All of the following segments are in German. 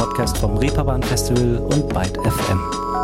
Podcast vom Reeperbahn Festival und Byte FM.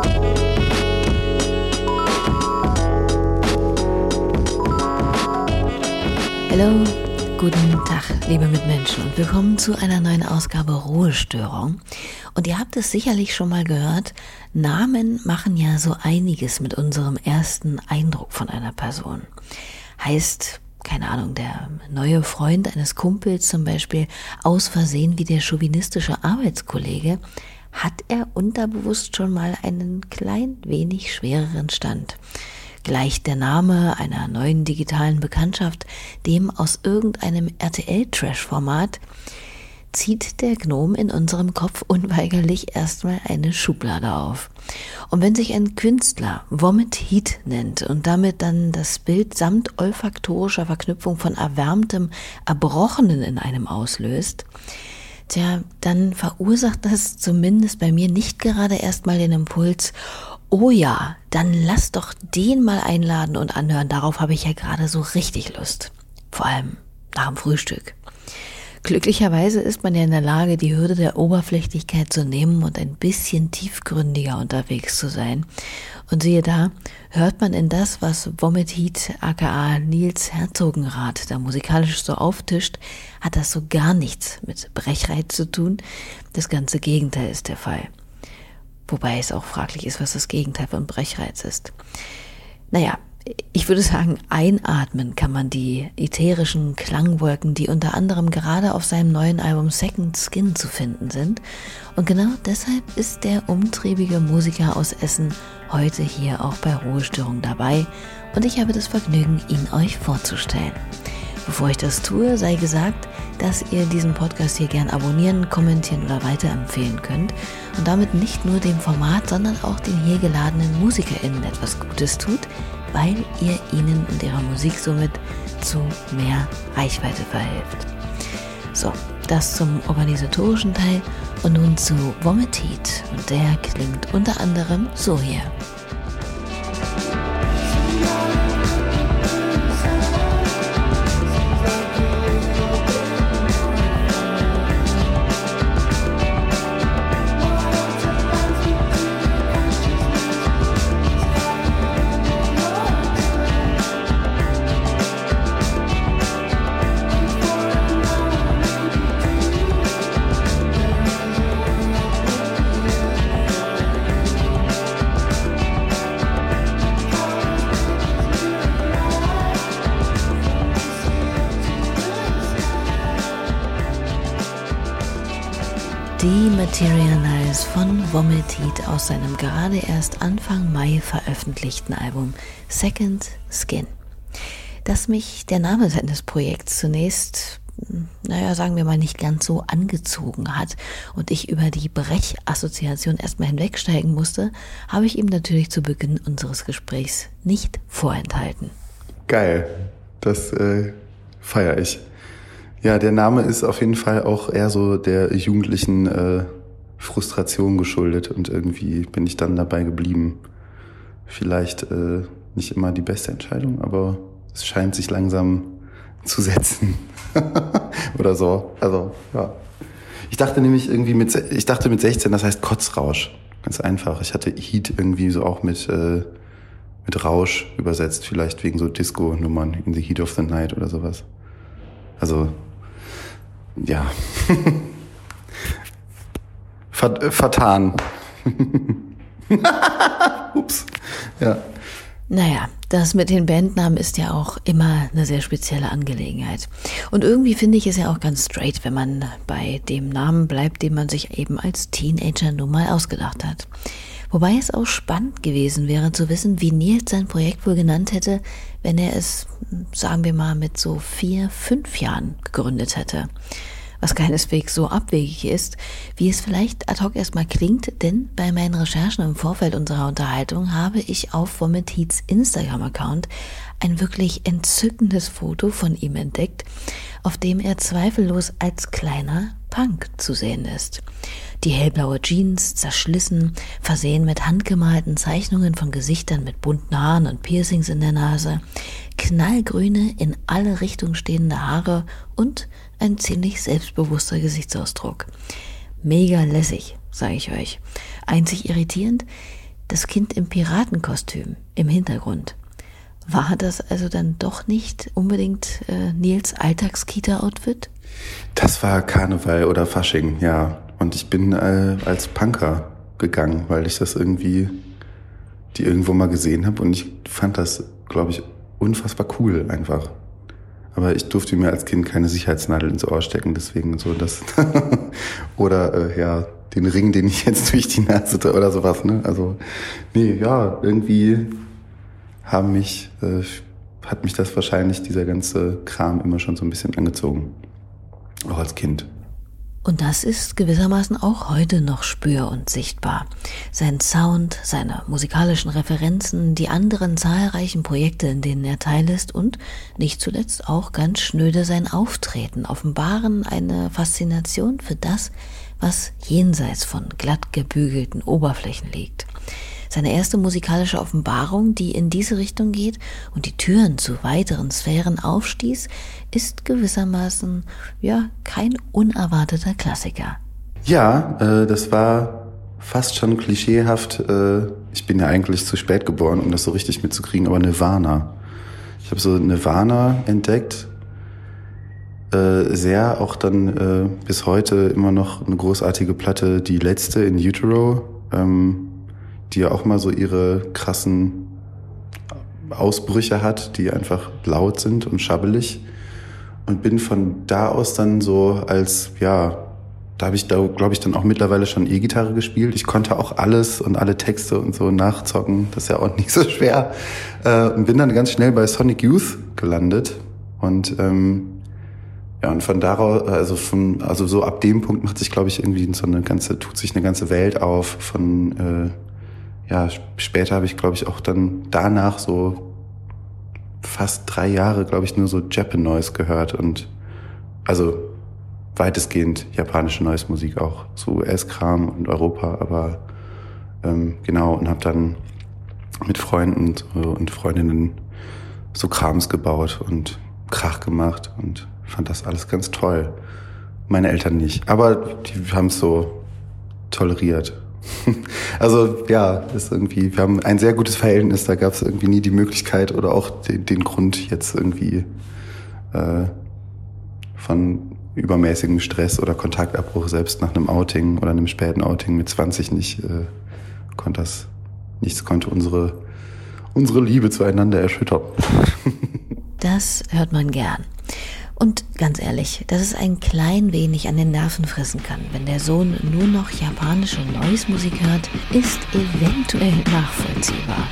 Hallo, guten Tag, liebe Mitmenschen, und willkommen zu einer neuen Ausgabe Ruhestörung. Und ihr habt es sicherlich schon mal gehört, Namen machen ja so einiges mit unserem ersten Eindruck von einer Person. Heißt, keine Ahnung, der neue Freund eines Kumpels zum Beispiel aus Versehen wie der chauvinistische Arbeitskollege, hat er unterbewusst schon mal einen klein wenig schwereren Stand. Gleicht der Name einer neuen digitalen Bekanntschaft dem aus irgendeinem RTL-Trash-Format, zieht der Gnom in unserem Kopf unweigerlich erstmal eine Schublade auf. Und wenn sich ein Künstler Vomit Heat nennt und damit dann das Bild samt olfaktorischer Verknüpfung von erwärmtem Erbrochenen in einem auslöst, dann verursacht das zumindest bei mir nicht gerade erstmal den Impuls, oh ja, dann lass doch den mal einladen und anhören, darauf habe ich ja gerade so richtig Lust. Vor allem nach dem Frühstück. Glücklicherweise ist man ja in der Lage, die Hürde der Oberflächlichkeit zu nehmen und ein bisschen tiefgründiger unterwegs zu sein. Und siehe da, hört man in das, was Vomit Heat aka Nils Herzogenrath da musikalisch so auftischt, hat das so gar nichts mit Brechreiz zu tun. Das ganze Gegenteil ist der Fall. Wobei es auch fraglich ist, was das Gegenteil von Brechreiz ist. Naja, ich würde sagen, einatmen kann man die ätherischen Klangwolken, die unter anderem gerade auf seinem neuen Album Second Skin zu finden sind. Und genau deshalb ist der umtriebige Musiker aus Essen heute hier auch bei Ruhestörung dabei. Und ich habe das Vergnügen, ihn euch vorzustellen. Bevor ich das tue, sei gesagt, dass ihr diesen Podcast hier gern abonnieren, kommentieren oder weiterempfehlen könnt und damit nicht nur dem Format, sondern auch den hier geladenen MusikerInnen etwas Gutes tut, weil ihr ihnen und ihrer Musik somit zu mehr Reichweite verhelft. So, das zum organisatorischen Teil und nun zu Vomit Heat, und der klingt unter anderem so hier. Dematerialize von Vomit Heat aus seinem gerade erst Anfang Mai veröffentlichten Album Second Skin. Dass mich der Name seines Projekts zunächst, sagen wir mal, nicht ganz so angezogen hat und ich über die Brech-Assoziation erstmal hinwegsteigen musste, habe ich ihm natürlich zu Beginn unseres Gesprächs nicht vorenthalten. Geil, das feiere ich. Ja, der Name ist auf jeden Fall auch eher so der jugendlichen Frustration geschuldet und irgendwie bin ich dann dabei geblieben. Vielleicht nicht immer die beste Entscheidung, aber es scheint sich langsam zu setzen. Oder so. Also, ja. Ich dachte mit 16, das heißt Kotzrausch. Ganz einfach. Ich hatte Heat irgendwie so auch mit Rausch übersetzt, vielleicht wegen so Disco-Nummern, in the heat of the night oder sowas. Also, ja. Vertan. Ups. Ja. Naja, das mit den Bandnamen ist ja auch immer eine sehr spezielle Angelegenheit. Und irgendwie finde ich es ja auch ganz straight, wenn man bei dem Namen bleibt, den man sich eben als Teenager nun mal ausgedacht hat. Wobei es auch spannend gewesen wäre zu wissen, wie Nils sein Projekt wohl genannt hätte, wenn er es, sagen wir mal, mit so 4-5 Jahren gegründet hätte. Was keineswegs so abwegig ist, wie es vielleicht ad hoc erstmal klingt, denn bei meinen Recherchen im Vorfeld unserer Unterhaltung habe ich auf Vomit Heats Instagram-Account ein wirklich entzückendes Foto von ihm entdeckt, auf dem er zweifellos als kleiner Punk zu sehen ist. Die hellblaue Jeans, zerschlissen, versehen mit handgemalten Zeichnungen von Gesichtern mit bunten Haaren und Piercings in der Nase, knallgrüne, in alle Richtungen stehende Haare und ein ziemlich selbstbewusster Gesichtsausdruck. Mega lässig, sage ich euch. Einzig irritierend, das Kind im Piratenkostüm im Hintergrund. War das also dann doch nicht unbedingt Nils Alltagskita-Outfit? Das war Karneval oder Fasching, ja. Und ich bin als Punker gegangen, weil ich das die irgendwo mal gesehen habe. Und ich fand das, glaube ich, unfassbar cool einfach. Aber ich durfte mir als Kind keine Sicherheitsnadel ins Ohr stecken, deswegen so das. Oder den Ring, den ich jetzt durch die Nase oder sowas, ne? Also, nee, ja, irgendwie hat mich das wahrscheinlich, dieser ganze Kram, immer schon so ein bisschen angezogen. Auch als Kind. Und das ist gewissermaßen auch heute noch spür- und sichtbar. Sein Sound, seine musikalischen Referenzen, die anderen zahlreichen Projekte, in denen er teil ist und nicht zuletzt auch ganz schnöde sein Auftreten offenbaren eine Faszination für das, was jenseits von glatt gebügelten Oberflächen liegt. Seine erste musikalische Offenbarung, die in diese Richtung geht und die Türen zu weiteren Sphären aufstieß, ist gewissermaßen, kein unerwarteter Klassiker. Ja, das war fast schon klischeehaft. Ich bin ja eigentlich zu spät geboren, um das so richtig mitzukriegen, aber Nirvana. Ich habe so Nirvana entdeckt. Sehr auch dann bis heute immer noch eine großartige Platte, die letzte in Utero, die ja auch mal so ihre krassen Ausbrüche hat, die einfach laut sind und schabbelig. Und bin von da aus dann so da habe ich glaube ich, dann auch mittlerweile schon E-Gitarre gespielt. Ich konnte auch alles und alle Texte und so nachzocken. Das ist ja auch nicht so schwer. Und bin dann ganz schnell bei Sonic Youth gelandet. Und und von daraus, also so ab dem Punkt macht sich, glaube ich, irgendwie tut sich eine ganze Welt auf von später habe ich, glaube ich, auch dann danach so fast 3 Jahre, glaube ich, nur so Japan-Noise gehört und also weitestgehend japanische Noise-Musik auch, so US-Kram und Europa, aber und habe dann mit Freunden und Freundinnen so Krams gebaut und Krach gemacht und fand das alles ganz toll. Meine Eltern nicht, aber die haben es so toleriert. Also ist irgendwie, wir haben ein sehr gutes Verhältnis, da gab es irgendwie nie die Möglichkeit oder auch den Grund jetzt irgendwie von übermäßigem Stress oder Kontaktabbruch, selbst nach einem Outing oder einem späten Outing mit 20 nicht, nichts konnte unsere Liebe zueinander erschüttern. Das hört man gern. Und ganz ehrlich, dass es ein klein wenig an den Nerven fressen kann, wenn der Sohn nur noch japanische Noise-Musik hört, ist eventuell nachvollziehbar.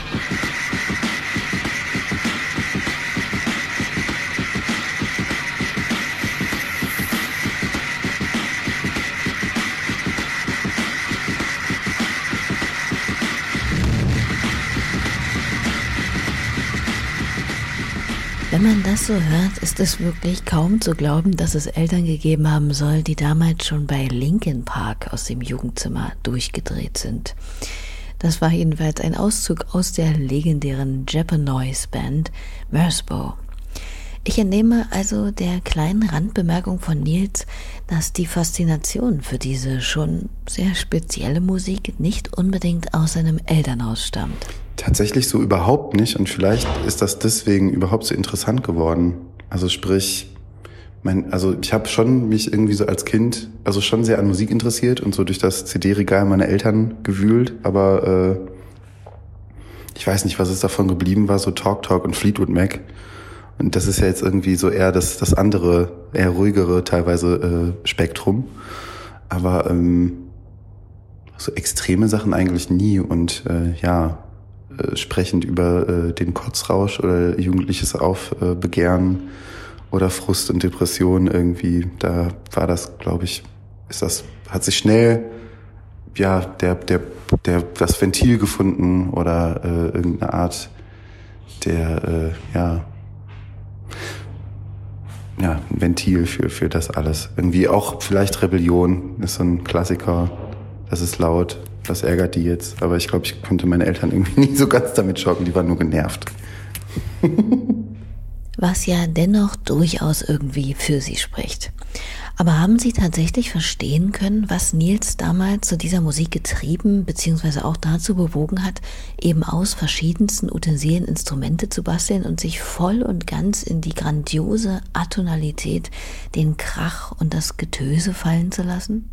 Wenn man das so hört, ist es wirklich kaum zu glauben, dass es Eltern gegeben haben soll, die damals schon bei Linkin Park aus dem Jugendzimmer durchgedreht sind. Das war jedenfalls ein Auszug aus der legendären Japan-Noise-Band Merzbow. Ich entnehme also der kleinen Randbemerkung von Nils, dass die Faszination für diese schon sehr spezielle Musik nicht unbedingt aus seinem Elternhaus stammt. Tatsächlich so überhaupt nicht und vielleicht ist das deswegen überhaupt so interessant geworden. Also sprich, ich habe schon mich irgendwie so als Kind schon sehr an Musik interessiert und so durch das CD-Regal meiner Eltern gewühlt, aber ich weiß nicht, was es davon geblieben war, so Talk und Fleetwood Mac. Und das ist ja jetzt irgendwie so eher das andere, eher ruhigere teilweise Spektrum. Aber so extreme Sachen eigentlich nie und sprechend über den Kotzrausch oder jugendliches Aufbegehren oder Frust und Depression irgendwie, da war das, glaube ich, hat sich schnell das Ventil gefunden oder irgendeine Art ein Ventil für das alles. Irgendwie auch vielleicht Rebellion ist so ein Klassiker, das ist laut. Das ärgert die jetzt, aber ich glaube, ich konnte meine Eltern irgendwie nie so ganz damit schocken, die waren nur genervt. was ja dennoch durchaus irgendwie für Sie spricht. Aber haben Sie tatsächlich verstehen können, was Nils damals zu dieser Musik getrieben bzw. auch dazu bewogen hat, eben aus verschiedensten Utensilien Instrumente zu basteln und sich voll und ganz in die grandiose Atonalität, den Krach und das Getöse fallen zu lassen?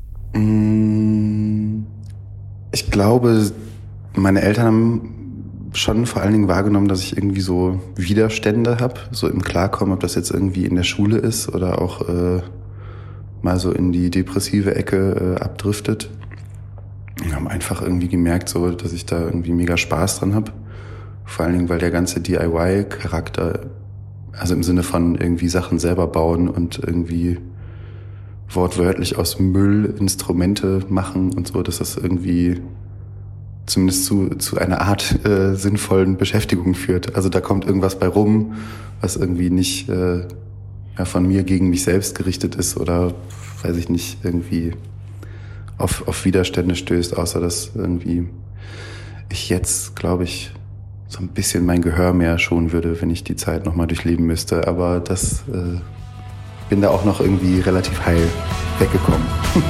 Ich glaube, meine Eltern haben schon vor allen Dingen wahrgenommen, dass ich irgendwie so Widerstände habe, so im Klarkommen, ob das jetzt irgendwie in der Schule ist oder auch mal so in die depressive Ecke abdriftet. Und haben einfach irgendwie gemerkt, so, dass ich da irgendwie mega Spaß dran habe. Vor allen Dingen, weil der ganze DIY-Charakter, also im Sinne von irgendwie Sachen selber bauen und irgendwie wortwörtlich aus Müll Instrumente machen und so, dass das irgendwie zumindest zu einer Art sinnvollen Beschäftigung führt. Also da kommt irgendwas bei rum, was irgendwie nicht von mir gegen mich selbst gerichtet ist oder, weiß ich nicht, irgendwie auf Widerstände stößt, außer dass irgendwie ich jetzt, glaube ich, so ein bisschen mein Gehör mehr schonen würde, wenn ich die Zeit nochmal durchleben müsste. Aber das bin da auch noch irgendwie relativ heil weggekommen.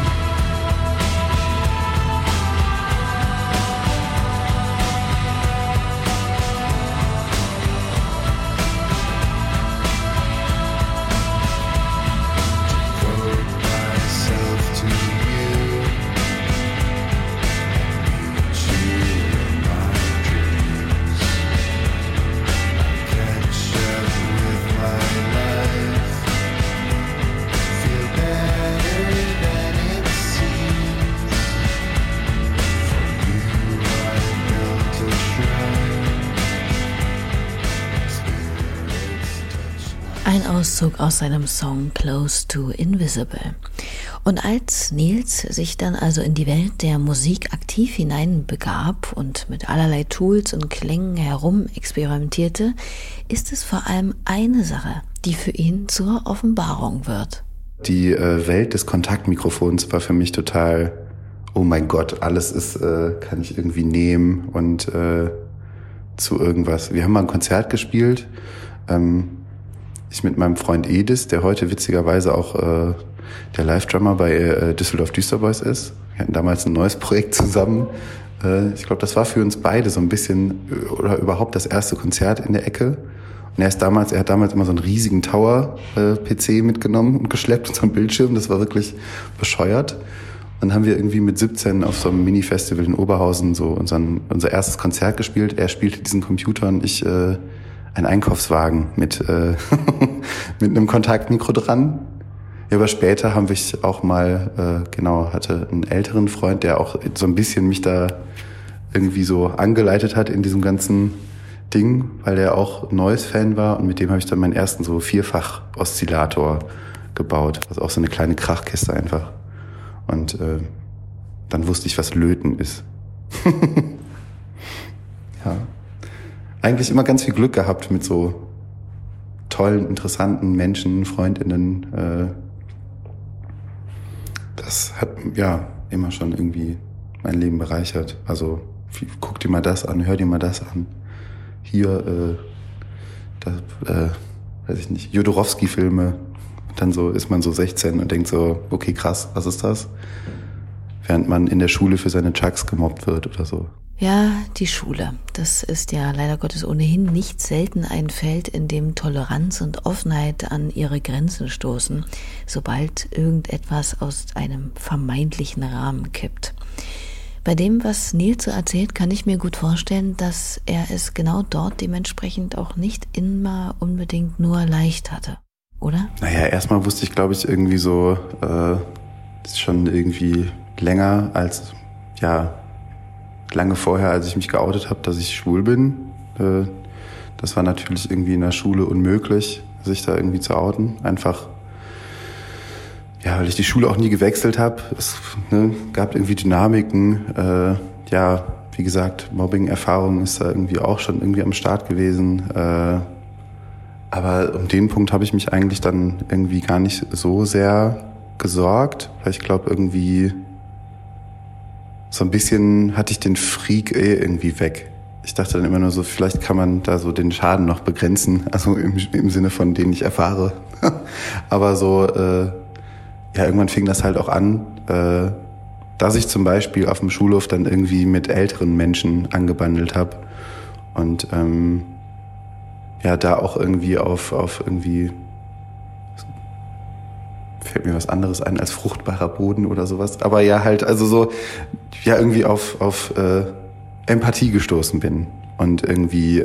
Ein Auszug aus seinem Song Close to Invisible. Und als Nils sich dann also in die Welt der Musik aktiv hineinbegab und mit allerlei Tools und Klängen herum experimentierte, ist es vor allem eine Sache, die für ihn zur Offenbarung wird. Die Welt des Kontaktmikrofons war für mich total, oh mein Gott, alles ist, kann ich irgendwie nehmen und zu irgendwas. Wir haben mal ein Konzert gespielt, ich mit meinem Freund Edis, der heute witzigerweise auch der Live-Drummer bei Düsseldorf Düsterboys ist. Wir hatten damals ein neues Projekt zusammen. Ich glaube, das war für uns beide so ein bisschen, oder überhaupt das erste Konzert in der Ecke. Und er hat damals immer so einen riesigen Tower-PC mitgenommen und geschleppt und so einen Bildschirm. Das war wirklich bescheuert. Dann haben wir irgendwie mit 17 auf so einem Mini-Festival in Oberhausen so unser erstes Konzert gespielt. Er spielte diesen Computer und ich einen Einkaufswagen mit einem Kontaktmikro dran. Ja, aber später haben wir auch mal, hatte einen älteren Freund, der auch so ein bisschen mich da irgendwie so angeleitet hat in diesem ganzen Ding, weil der auch Noise-Fan war und mit dem habe ich dann meinen ersten so 4-fach-Oszillator gebaut. Also auch so eine kleine Krachkiste einfach. Und dann wusste ich, was Löten ist. Ja. Eigentlich immer ganz viel Glück gehabt mit so tollen, interessanten Menschen, FreundInnen. Das hat ja immer schon irgendwie mein Leben bereichert. Also guck dir mal das an, hör dir mal das an. Hier, weiß ich nicht, Jodorowsky-Filme. Dann so ist man so 16 und denkt so, okay, krass, was ist das? Während man in der Schule für seine Chucks gemobbt wird oder so. Ja, die Schule. Das ist ja leider Gottes ohnehin nicht selten ein Feld, in dem Toleranz und Offenheit an ihre Grenzen stoßen, sobald irgendetwas aus einem vermeintlichen Rahmen kippt. Bei dem, was Nils so erzählt, kann ich mir gut vorstellen, dass er es genau dort dementsprechend auch nicht immer unbedingt nur leicht hatte, oder? Naja, erstmal wusste ich, glaube ich, irgendwie so, ist schon irgendwie länger als, lange vorher, als ich mich geoutet habe, dass ich schwul bin. Das war natürlich irgendwie in der Schule unmöglich, sich da irgendwie zu outen. Einfach, weil ich die Schule auch nie gewechselt habe. Es gab irgendwie Dynamiken. Wie gesagt, Mobbing-Erfahrung ist da irgendwie auch schon irgendwie am Start gewesen. Aber um den Punkt habe ich mich eigentlich dann irgendwie gar nicht so sehr gesorgt, weil ich glaube irgendwie so ein bisschen hatte ich den Freak irgendwie weg. ich dachte dann immer nur so, vielleicht kann man da so den Schaden noch begrenzen, also im Sinne von, den ich erfahre. Aber so, irgendwann fing das halt auch an, dass ich zum Beispiel auf dem Schulhof dann irgendwie mit älteren Menschen angebandelt habe und da auch irgendwie auf irgendwie, fällt mir was anderes ein als fruchtbarer Boden oder sowas, aber ja halt, also so, ja irgendwie auf Empathie gestoßen bin und irgendwie,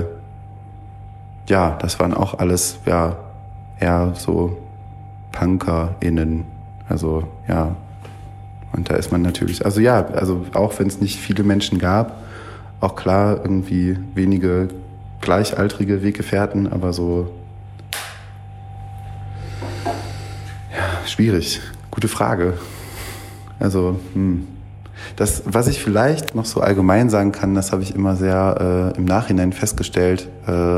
das waren auch alles, ja, eher so PunkerInnen, also ja, und da ist man natürlich, also auch wenn es nicht viele Menschen gab, auch klar irgendwie wenige gleichaltrige Weggefährten, aber so, ja, schwierig. Gute Frage. Also, das, was ich vielleicht noch so allgemein sagen kann, das habe ich immer sehr im Nachhinein festgestellt,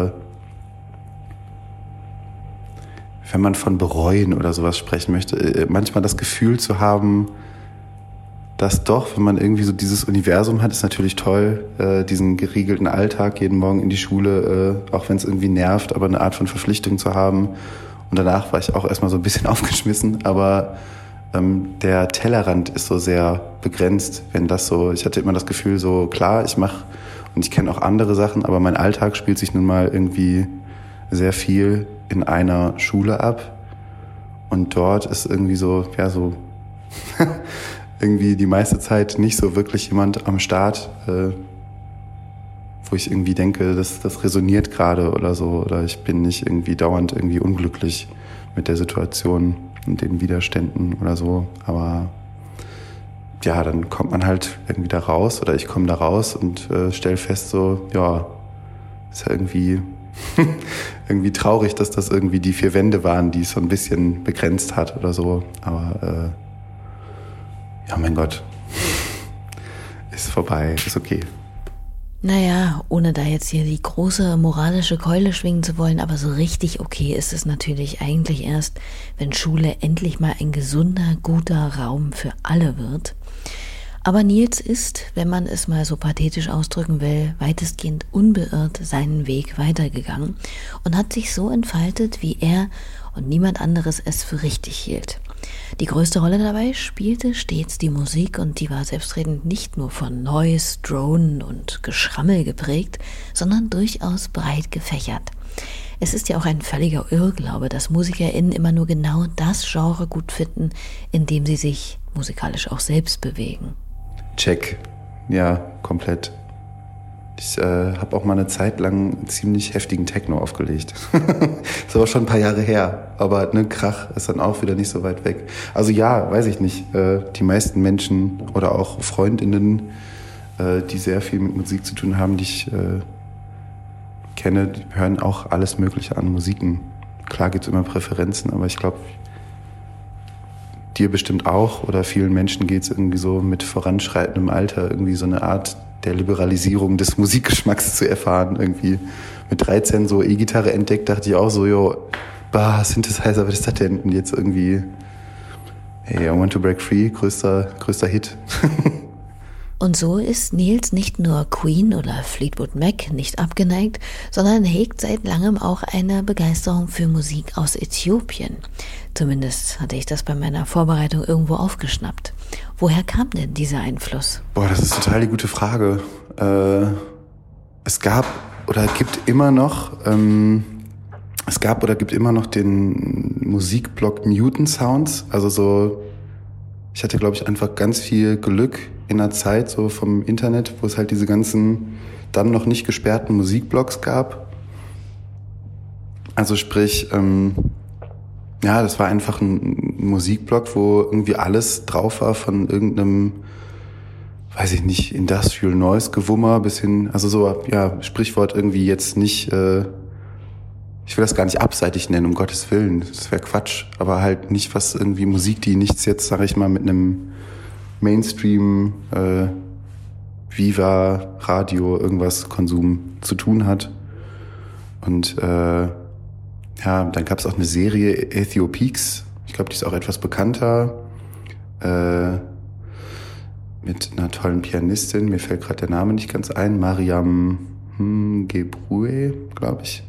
wenn man von bereuen oder sowas sprechen möchte, manchmal das Gefühl zu haben, dass doch, wenn man irgendwie so dieses Universum hat, ist natürlich toll, diesen geregelten Alltag, jeden Morgen in die Schule, auch wenn es irgendwie nervt, aber eine Art von Verpflichtung zu haben. Und danach war ich auch erstmal so ein bisschen aufgeschmissen, aber der Tellerrand ist so sehr begrenzt, wenn das so, ich hatte immer das Gefühl so, klar, ich mache und ich kenne auch andere Sachen, aber mein Alltag spielt sich nun mal irgendwie sehr viel in einer Schule ab. Und dort ist irgendwie so, ja, so irgendwie die meiste Zeit nicht so wirklich jemand am Start, wo ich irgendwie denke, das resoniert gerade oder so, oder ich bin nicht irgendwie dauernd irgendwie unglücklich mit der Situation und den Widerständen oder so. Aber ja, dann kommt man halt irgendwie da raus oder ich komme da raus und stelle fest so, ja, ist ja irgendwie irgendwie traurig, dass das irgendwie die 4 Wände waren, die es so ein bisschen begrenzt hat oder so. Aber ja, mein Gott, ist vorbei, ist okay. Naja, ohne da jetzt hier die große moralische Keule schwingen zu wollen, aber so richtig okay ist es natürlich eigentlich erst, wenn Schule endlich mal ein gesunder, guter Raum für alle wird. Aber Nils ist, wenn man es mal so pathetisch ausdrücken will, weitestgehend unbeirrt seinen Weg weitergegangen und hat sich so entfaltet, wie er und niemand anderes es für richtig hielt. Die größte Rolle dabei spielte stets die Musik und die war selbstredend nicht nur von Noise, Dronen und Geschrammel geprägt, sondern durchaus breit gefächert. Es ist ja auch ein völliger Irrglaube, dass MusikerInnen immer nur genau das Genre gut finden, in dem sie sich musikalisch auch selbst bewegen. Check. Ja, komplett. Ich habe auch mal eine Zeit lang ziemlich heftigen Techno aufgelegt. Ist aber schon ein paar Jahre her. Aber ne, Krach ist dann auch wieder nicht so weit weg. Also ja, weiß ich nicht. Die meisten Menschen oder auch FreundInnen, die sehr viel mit Musik zu tun haben, die ich kenne, die hören auch alles Mögliche an Musiken. Klar gibt's immer Präferenzen, aber ich glaube, dir bestimmt auch oder vielen Menschen geht's irgendwie so mit voranschreitendem Alter irgendwie so eine Art der Liberalisierung des Musikgeschmacks zu erfahren. Irgendwie mit 13 so E-Gitarre entdeckt, dachte ich auch so, Synthesizer, was ist das denn? Und jetzt irgendwie, hey, I Want to Break Free, größter Hit. Und so ist Nils nicht nur Queen oder Fleetwood Mac nicht abgeneigt, sondern hegt seit langem auch eine Begeisterung für Musik aus Äthiopien. Zumindest hatte ich das bei meiner Vorbereitung irgendwo aufgeschnappt. Woher kam denn dieser Einfluss? Das ist total die gute Frage. Es gab oder gibt immer noch den Musikblog Newton Sounds. Also so, ich hatte, glaube ich, einfach ganz viel Glück in der Zeit so vom Internet, wo es halt diese ganzen dann noch nicht gesperrten Musikblogs gab. Also sprich, das war einfach ein Musikblog, wo irgendwie alles drauf war von irgendeinem, weiß ich nicht, Industrial Noise Gewummer bis hin, also so, ja, Sprichwort irgendwie jetzt nicht, ich will das gar nicht abseitig nennen, um Gottes Willen, das wäre Quatsch, aber halt nicht was irgendwie Musik, die nichts jetzt, sag ich mal, mit einem Mainstream, Viva, Radio, irgendwas Konsum zu tun hat. Und dann gab es auch eine Serie Äthiopiques. Ich glaube, die ist auch etwas bekannter. mit einer tollen Pianistin, mir fällt gerade der Name nicht ganz ein, Mariam Gebrue, glaube ich.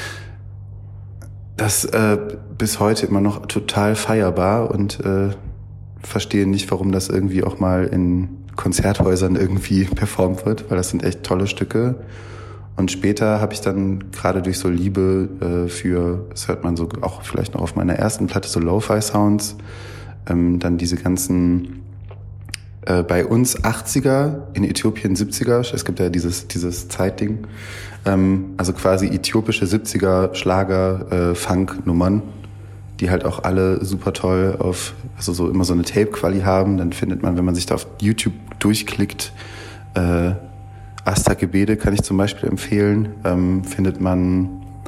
Das bis heute immer noch total feierbar und verstehe nicht, warum das irgendwie auch mal in Konzerthäusern irgendwie performt wird, weil das sind echt tolle Stücke. Und später habe ich dann gerade durch so Liebe für, das hört man so auch vielleicht noch auf meiner ersten Platte, so Lo-Fi-Sounds, dann diese ganzen bei uns 80er, in Äthiopien 70er, es gibt ja dieses Zeitding, also quasi äthiopische 70er Schlager, Funk-Nummern, die halt auch alle super toll also so immer so eine Tape-Quali haben. Dann findet man, wenn man sich da auf YouTube durchklickt, Asta Gebede kann ich zum Beispiel empfehlen, findet man,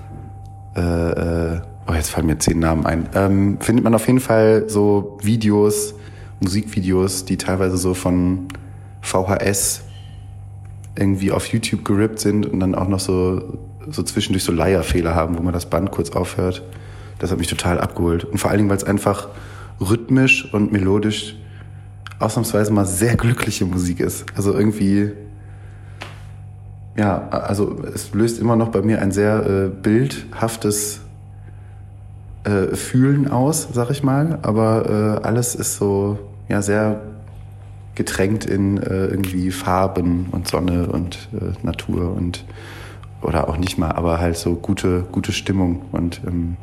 jetzt fallen mir 10 Namen ein, findet man auf jeden Fall so Musikvideos, die teilweise so von VHS irgendwie auf YouTube gerippt sind und dann auch noch so zwischendurch so Leierfehler haben, wo man das Band kurz aufhört. Das hat mich total abgeholt. Und vor allen Dingen, weil es einfach rhythmisch und melodisch ausnahmsweise mal sehr glückliche Musik ist. Also irgendwie, ja, also es löst immer noch bei mir ein sehr bildhaftes Fühlen aus, sag ich mal. Aber alles ist so, ja, sehr getränkt in irgendwie Farben und Sonne und Natur und oder auch nicht mal, aber halt so gute Stimmung und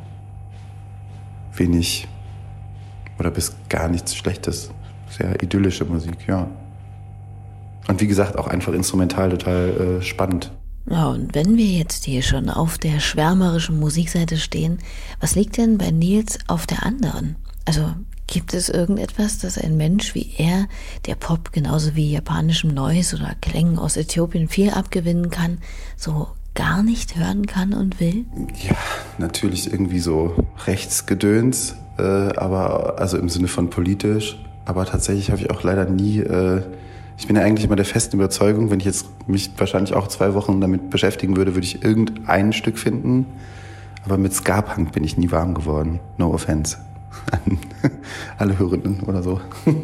wenig oder bis gar nichts Schlechtes. Sehr idyllische Musik, ja. Und wie gesagt, auch einfach instrumental total spannend. Ja, und wenn wir jetzt hier schon auf der schwärmerischen Musikseite stehen, was liegt denn bei Nils auf der anderen? Also gibt es irgendetwas, das ein Mensch wie er, der Pop genauso wie japanischem Noise oder Klängen aus Äthiopien viel abgewinnen kann, so gar nicht hören kann und will? Ja, natürlich irgendwie so Rechtsgedöns, aber also im Sinne von politisch. Aber tatsächlich habe ich auch leider nie, ich bin ja eigentlich immer der festen Überzeugung, wenn ich jetzt mich wahrscheinlich auch 2 Wochen damit beschäftigen würde, würde ich irgendein Stück finden. Aber mit Ska-Punk bin ich nie warm geworden. No offense an alle Hörenden oder so.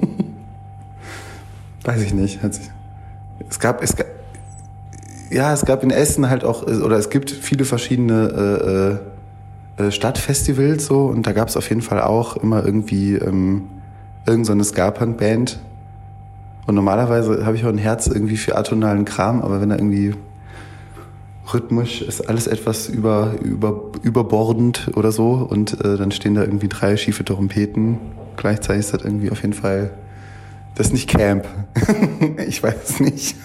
Weiß ich nicht. Es gab in Essen halt auch, oder es gibt viele verschiedene Stadtfestivals so und da gab es auf jeden Fall auch immer irgendwie irgend so eine Ska-Punk-Band. Und normalerweise habe ich auch ein Herz irgendwie für atonalen Kram, aber wenn da irgendwie rhythmisch ist alles etwas überbordend oder so und dann stehen da irgendwie 3 schiefe Trompeten. Gleichzeitig ist das irgendwie auf jeden Fall, das ist nicht Camp. Ich weiß es nicht.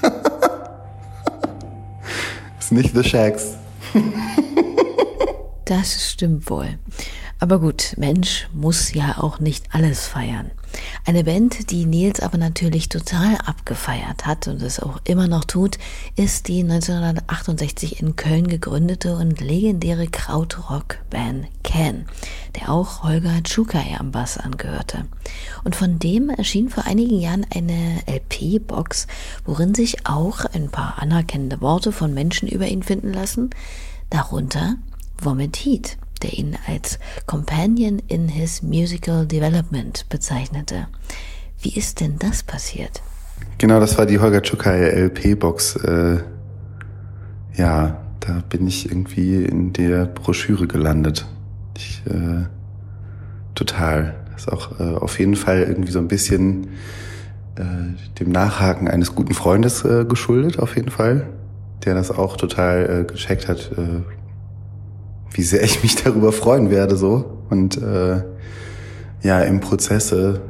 Das ist nicht The Shacks. Das stimmt wohl. Aber gut, Mensch muss ja auch nicht alles feiern. Eine Band, die Nils aber natürlich total abgefeiert hat und es auch immer noch tut, ist die 1968 in Köln gegründete und legendäre Krautrock-Band Can, der auch Holger Czukay am Bass angehörte. Und von dem erschien vor einigen Jahren eine LP-Box, worin sich auch ein paar anerkennende Worte von Menschen über ihn finden lassen, darunter Vomit Heat, der ihn als Companion in his musical development bezeichnete. Wie ist denn das passiert? Genau, das war die Holger Czukay LP-Box. Ja, da bin ich irgendwie in der Broschüre gelandet. Total. Das ist auch auf jeden Fall irgendwie so ein bisschen dem Nachhaken eines guten Freundes geschuldet, auf jeden Fall. Der das auch total gecheckt hat, wie sehr ich mich darüber freuen werde, so. Und im Prozesse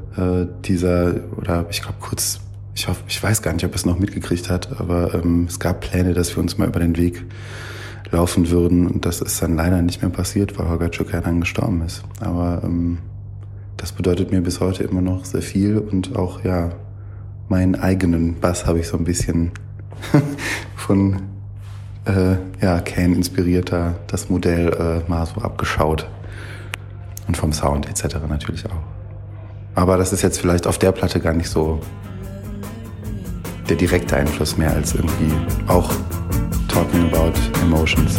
ich weiß gar nicht, ob er es noch mitgekriegt hat, aber es gab Pläne, dass wir uns mal über den Weg laufen würden und das ist dann leider nicht mehr passiert, weil Holger Czukay dann gestorben ist. Aber das bedeutet mir bis heute immer noch sehr viel und auch, ja, meinen eigenen Bass habe ich so ein bisschen von Can inspirierter das Modell mal so abgeschaut. Und vom Sound etc. natürlich auch. Aber das ist jetzt vielleicht auf der Platte gar nicht so der direkte Einfluss mehr als irgendwie auch Talking About Emotions.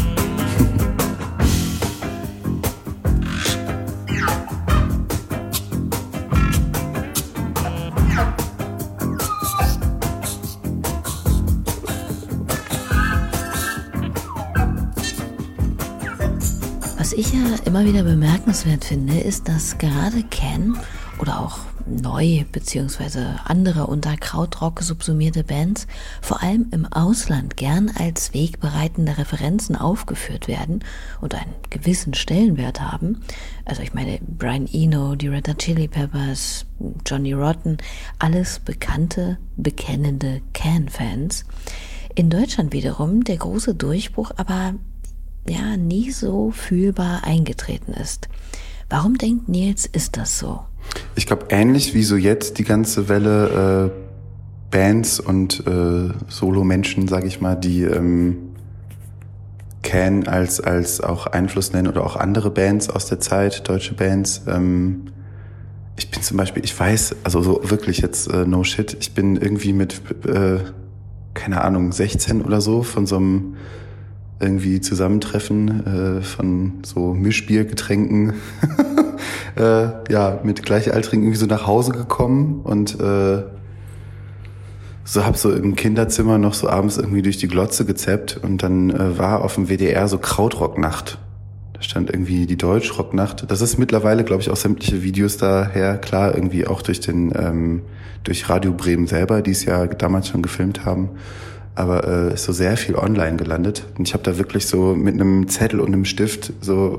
Was ich ja immer wieder bemerkenswert finde, ist, dass gerade Can oder auch neu bzw. andere unter Krautrock subsumierte Bands vor allem im Ausland gern als wegbereitende Referenzen aufgeführt werden und einen gewissen Stellenwert haben. Also ich meine Brian Eno, die Red Hot Chili Peppers, Johnny Rotten, alles bekannte, bekennende Can-Fans. In Deutschland wiederum der große Durchbruch aber ja nie so fühlbar eingetreten ist. Warum denkt Nils, ist das so? Ich glaube, ähnlich wie so jetzt die ganze Welle Bands und Solo-Menschen, sage ich mal, die Can als auch Einfluss nennen oder auch andere Bands aus der Zeit, deutsche Bands. Ich bin zum Beispiel, ich weiß, also so wirklich jetzt no shit, ich bin irgendwie mit, keine Ahnung, 16 oder so von so einem irgendwie Zusammentreffen von so Mischbiergetränken mit Gleichaltrigen irgendwie so nach Hause gekommen und so hab so im Kinderzimmer noch so abends irgendwie durch die Glotze gezappt und dann war auf dem WDR so Krautrocknacht. Da stand irgendwie die Deutschrocknacht. Das ist mittlerweile, glaube ich, auch sämtliche Videos daher, klar, irgendwie auch durch durch Radio Bremen selber, die es ja damals schon gefilmt haben. Aber ist so sehr viel online gelandet. Und ich habe da wirklich so mit einem Zettel und einem Stift so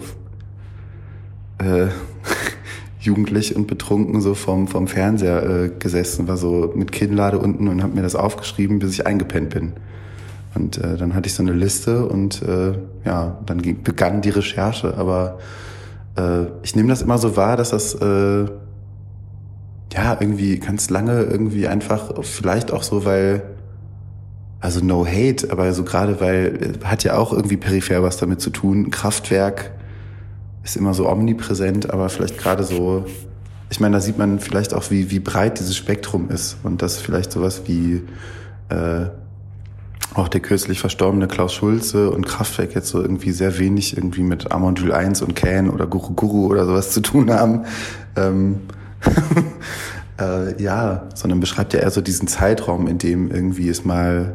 jugendlich und betrunken so vom Fernseher gesessen, war so mit Kinnlade unten und habe mir das aufgeschrieben, bis ich eingepennt bin. Und dann hatte ich so eine Liste und dann begann die Recherche. Aber ich nehme das immer so wahr, dass das irgendwie ganz lange irgendwie einfach, vielleicht auch so, weil, also no hate, aber so gerade weil, hat ja auch irgendwie peripher was damit zu tun. Kraftwerk ist immer so omnipräsent, aber vielleicht gerade so, ich meine, da sieht man vielleicht auch, wie breit dieses Spektrum ist und dass vielleicht sowas wie auch der kürzlich verstorbene Klaus Schulze und Kraftwerk jetzt so irgendwie sehr wenig irgendwie mit Amondyl 1 und Can oder Guru Guru oder sowas zu tun haben. Sondern beschreibt ja eher so diesen Zeitraum, in dem irgendwie es mal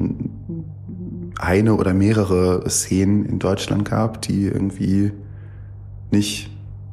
eine oder mehrere Szenen in Deutschland gab, die irgendwie nicht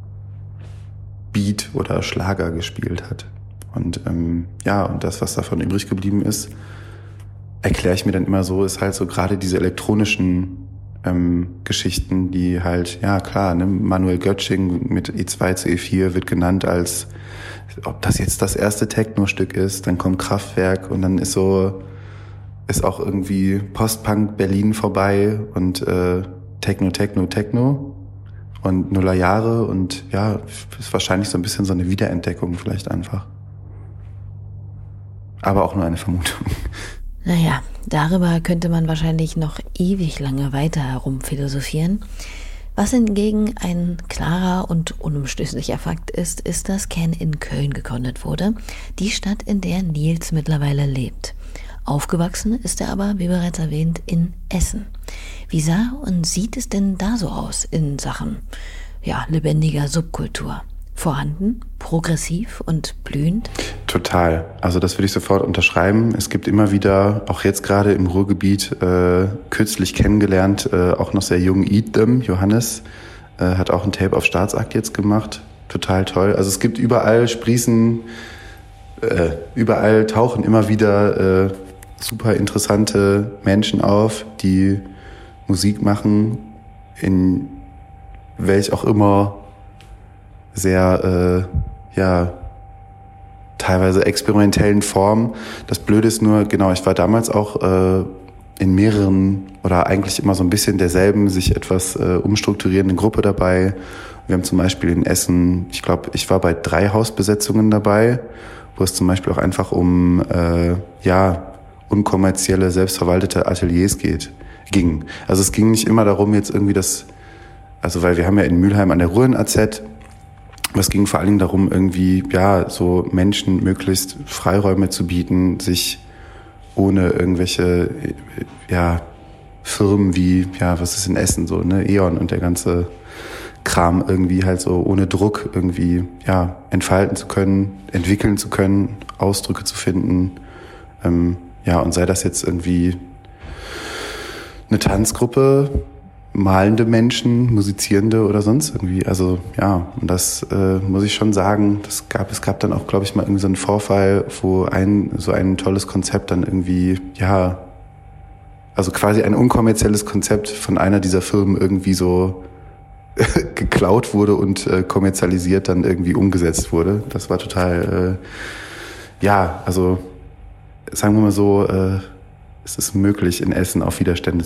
Beat oder Schlager gespielt hat. Und und das, was davon übrig geblieben ist, erkläre ich mir dann immer so, ist halt so gerade diese elektronischen Geschichten, die halt, ja klar, ne, Manuel Göttsching mit E2 zu E4 wird genannt als, ob das jetzt das erste Techno-Stück ist, dann kommt Kraftwerk und dann ist auch irgendwie Post-Punk Berlin vorbei und Techno und Nullerjahre und ja, ist wahrscheinlich so ein bisschen so eine Wiederentdeckung vielleicht einfach. Aber auch nur eine Vermutung. Naja, darüber könnte man wahrscheinlich noch ewig lange weiter herumphilosophieren. Was hingegen ein klarer und unumstößlicher Fakt ist, dass Can in Köln gegründet wurde, die Stadt, in der Nils mittlerweile lebt. Aufgewachsen ist er aber, wie bereits erwähnt, in Essen. Wie sah und sieht es denn da so aus in Sachen lebendiger Subkultur? Vorhanden, progressiv und blühend? Total. Also das würde ich sofort unterschreiben. Es gibt immer wieder, auch jetzt gerade im Ruhrgebiet, kürzlich kennengelernt, auch noch sehr jung, Eat Them, Johannes, hat auch ein Tape auf Staatsakt jetzt gemacht. Total toll. Also es gibt überall überall tauchen immer wieder super interessante Menschen auf, die Musik machen, in welch auch immer sehr, teilweise experimentellen Formen. Das Blöde ist nur, genau, ich war damals auch in mehreren oder eigentlich immer so ein bisschen derselben, sich etwas umstrukturierenden Gruppe dabei. Wir haben zum Beispiel in Essen, ich glaube, ich war bei 3 Hausbesetzungen dabei, wo es zum Beispiel auch einfach um unkommerzielle, selbstverwaltete Ateliers ging. Also es ging nicht immer darum, jetzt irgendwie weil wir haben ja in Mülheim an der Ruhr ein AZ, aber es ging vor allen Dingen darum, irgendwie, so Menschen möglichst Freiräume zu bieten, sich ohne irgendwelche, Firmen wie, was ist in Essen so, ne, E.ON und der ganze Kram irgendwie halt so ohne Druck irgendwie, entfalten zu können, entwickeln zu können, Ausdrücke zu finden, und sei das jetzt irgendwie eine Tanzgruppe, malende Menschen, Musizierende oder sonst irgendwie. Also ja, und das muss ich schon sagen, es gab dann auch, glaube ich, mal irgendwie so einen Vorfall, wo so ein tolles Konzept dann irgendwie, ja, also quasi ein unkommerzielles Konzept von einer dieser Firmen irgendwie so geklaut wurde und kommerzialisiert dann irgendwie umgesetzt wurde. Das war total, ja, also sagen wir mal so, es ist möglich, in Essen auf Widerstände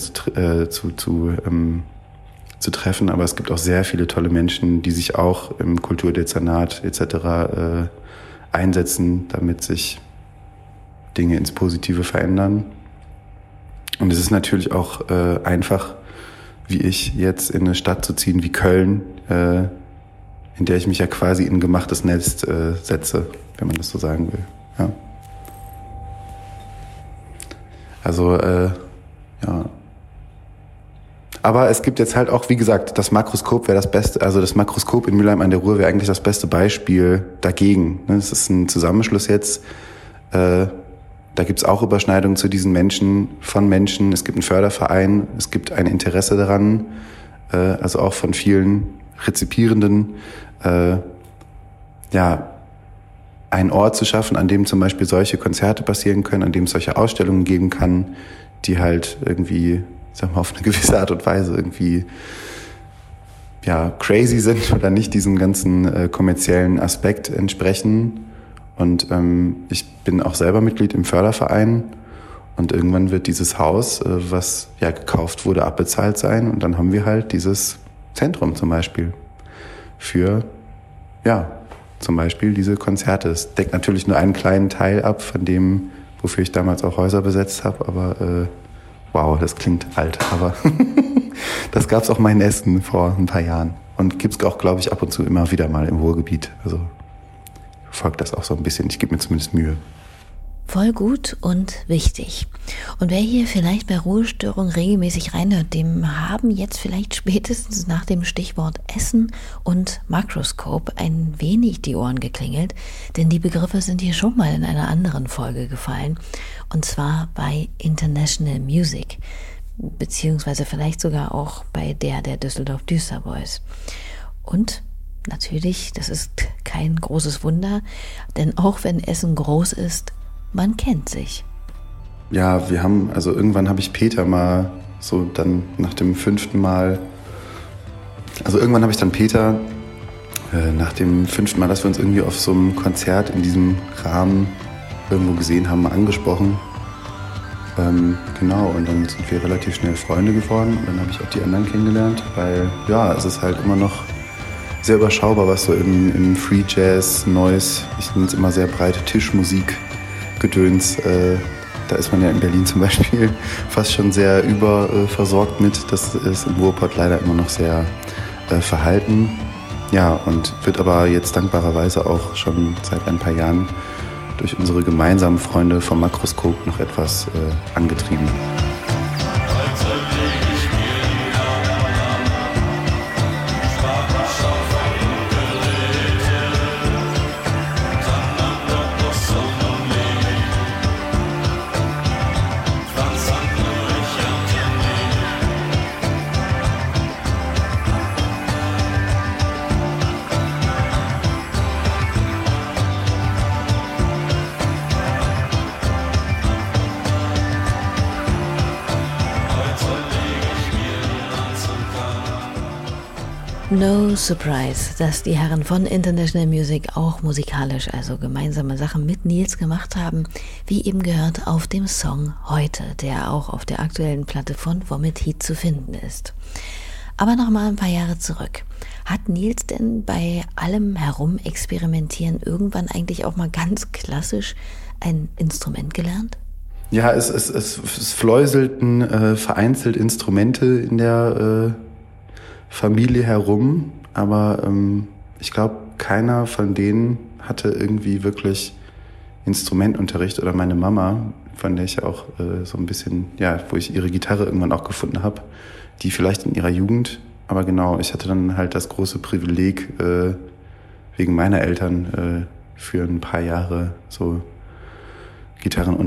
zu treffen, aber es gibt auch sehr viele tolle Menschen, die sich auch im Kulturdezernat etc. Einsetzen, damit sich Dinge ins Positive verändern. Und es ist natürlich auch einfach, wie ich jetzt in eine Stadt zu ziehen wie Köln, in der ich mich ja quasi in ein gemachtes Nest setze, wenn man das so sagen will. Ja. Also, ja. Aber es gibt jetzt halt auch, wie gesagt, das Makroskop wäre das Beste, also das Makroskop in Mülheim an der Ruhr wäre eigentlich das beste Beispiel dagegen. Es ist ein Zusammenschluss jetzt, da gibt's auch Überschneidungen zu diesen Menschen, von Menschen. Es gibt einen Förderverein, es gibt ein Interesse daran, also auch von vielen Rezipierenden, ja, einen Ort zu schaffen, an dem zum Beispiel solche Konzerte passieren können, an dem es solche Ausstellungen geben kann, die halt irgendwie, sag mal, auf eine gewisse Art und Weise irgendwie, ja, crazy sind oder nicht diesem ganzen kommerziellen Aspekt entsprechen. Und ich bin auch selber Mitglied im Förderverein und irgendwann wird dieses Haus, was ja gekauft wurde, abbezahlt sein und dann haben wir halt dieses Zentrum zum Beispiel für, ja, zum Beispiel diese Konzerte. Es deckt natürlich nur einen kleinen Teil ab von dem, wofür ich damals auch Häuser besetzt habe, aber wow, das klingt alt, aber das gab's auch mal in Essen vor ein paar Jahren und gibt's auch, glaube ich, ab und zu immer wieder mal im Ruhrgebiet. Also folgt das auch so ein bisschen. Ich gebe mir zumindest Mühe. Voll gut und wichtig. Und wer hier vielleicht bei Ruhestörung regelmäßig reinhört, dem haben jetzt vielleicht spätestens nach dem Stichwort Essen und Makroskop ein wenig die Ohren geklingelt, denn die Begriffe sind hier schon mal in einer anderen Folge gefallen, und zwar bei International Music, beziehungsweise vielleicht sogar auch bei der Düsseldorf Düster Boys. Und natürlich, das ist kein großes Wunder, denn auch wenn Essen groß ist, man kennt sich. Ja, irgendwann habe ich Peter mal so dann nach dem 5. Mal, also irgendwann habe ich dann Peter nach dem 5. Mal, dass wir uns irgendwie auf so einem Konzert in diesem Rahmen irgendwo gesehen haben, mal angesprochen. Genau, und dann sind wir relativ schnell Freunde geworden und dann habe ich auch die anderen kennengelernt, weil ja, es ist halt immer noch sehr überschaubar, was so im Free Jazz, Noise, ich nenne es immer sehr breite Tischmusik, Gedöns, da ist man ja in Berlin zum Beispiel fast schon sehr überversorgt mit. Das ist im Ruhrpott leider immer noch sehr verhalten. Ja, und wird aber jetzt dankbarerweise auch schon seit ein paar Jahren durch unsere gemeinsamen Freunde vom Makroskop noch etwas angetrieben. No surprise, dass die Herren von International Music auch musikalisch, also gemeinsame Sachen mit Nils gemacht haben, wie eben gehört auf dem Song Heute, der auch auf der aktuellen Platte von Vomit Heat zu finden ist. Aber noch mal ein paar Jahre zurück. Hat Nils denn bei allem Herumexperimentieren irgendwann eigentlich auch mal ganz klassisch ein Instrument gelernt? Ja, es fläuselten vereinzelt Instrumente in der Familie herum, aber ich glaube, keiner von denen hatte irgendwie wirklich Instrumentunterricht, oder meine Mama, von der ich ja auch so ein bisschen, ja, wo ich ihre Gitarre irgendwann auch gefunden habe, die vielleicht in ihrer Jugend, aber genau, ich hatte dann halt das große Privileg, wegen meiner Eltern für ein paar Jahre so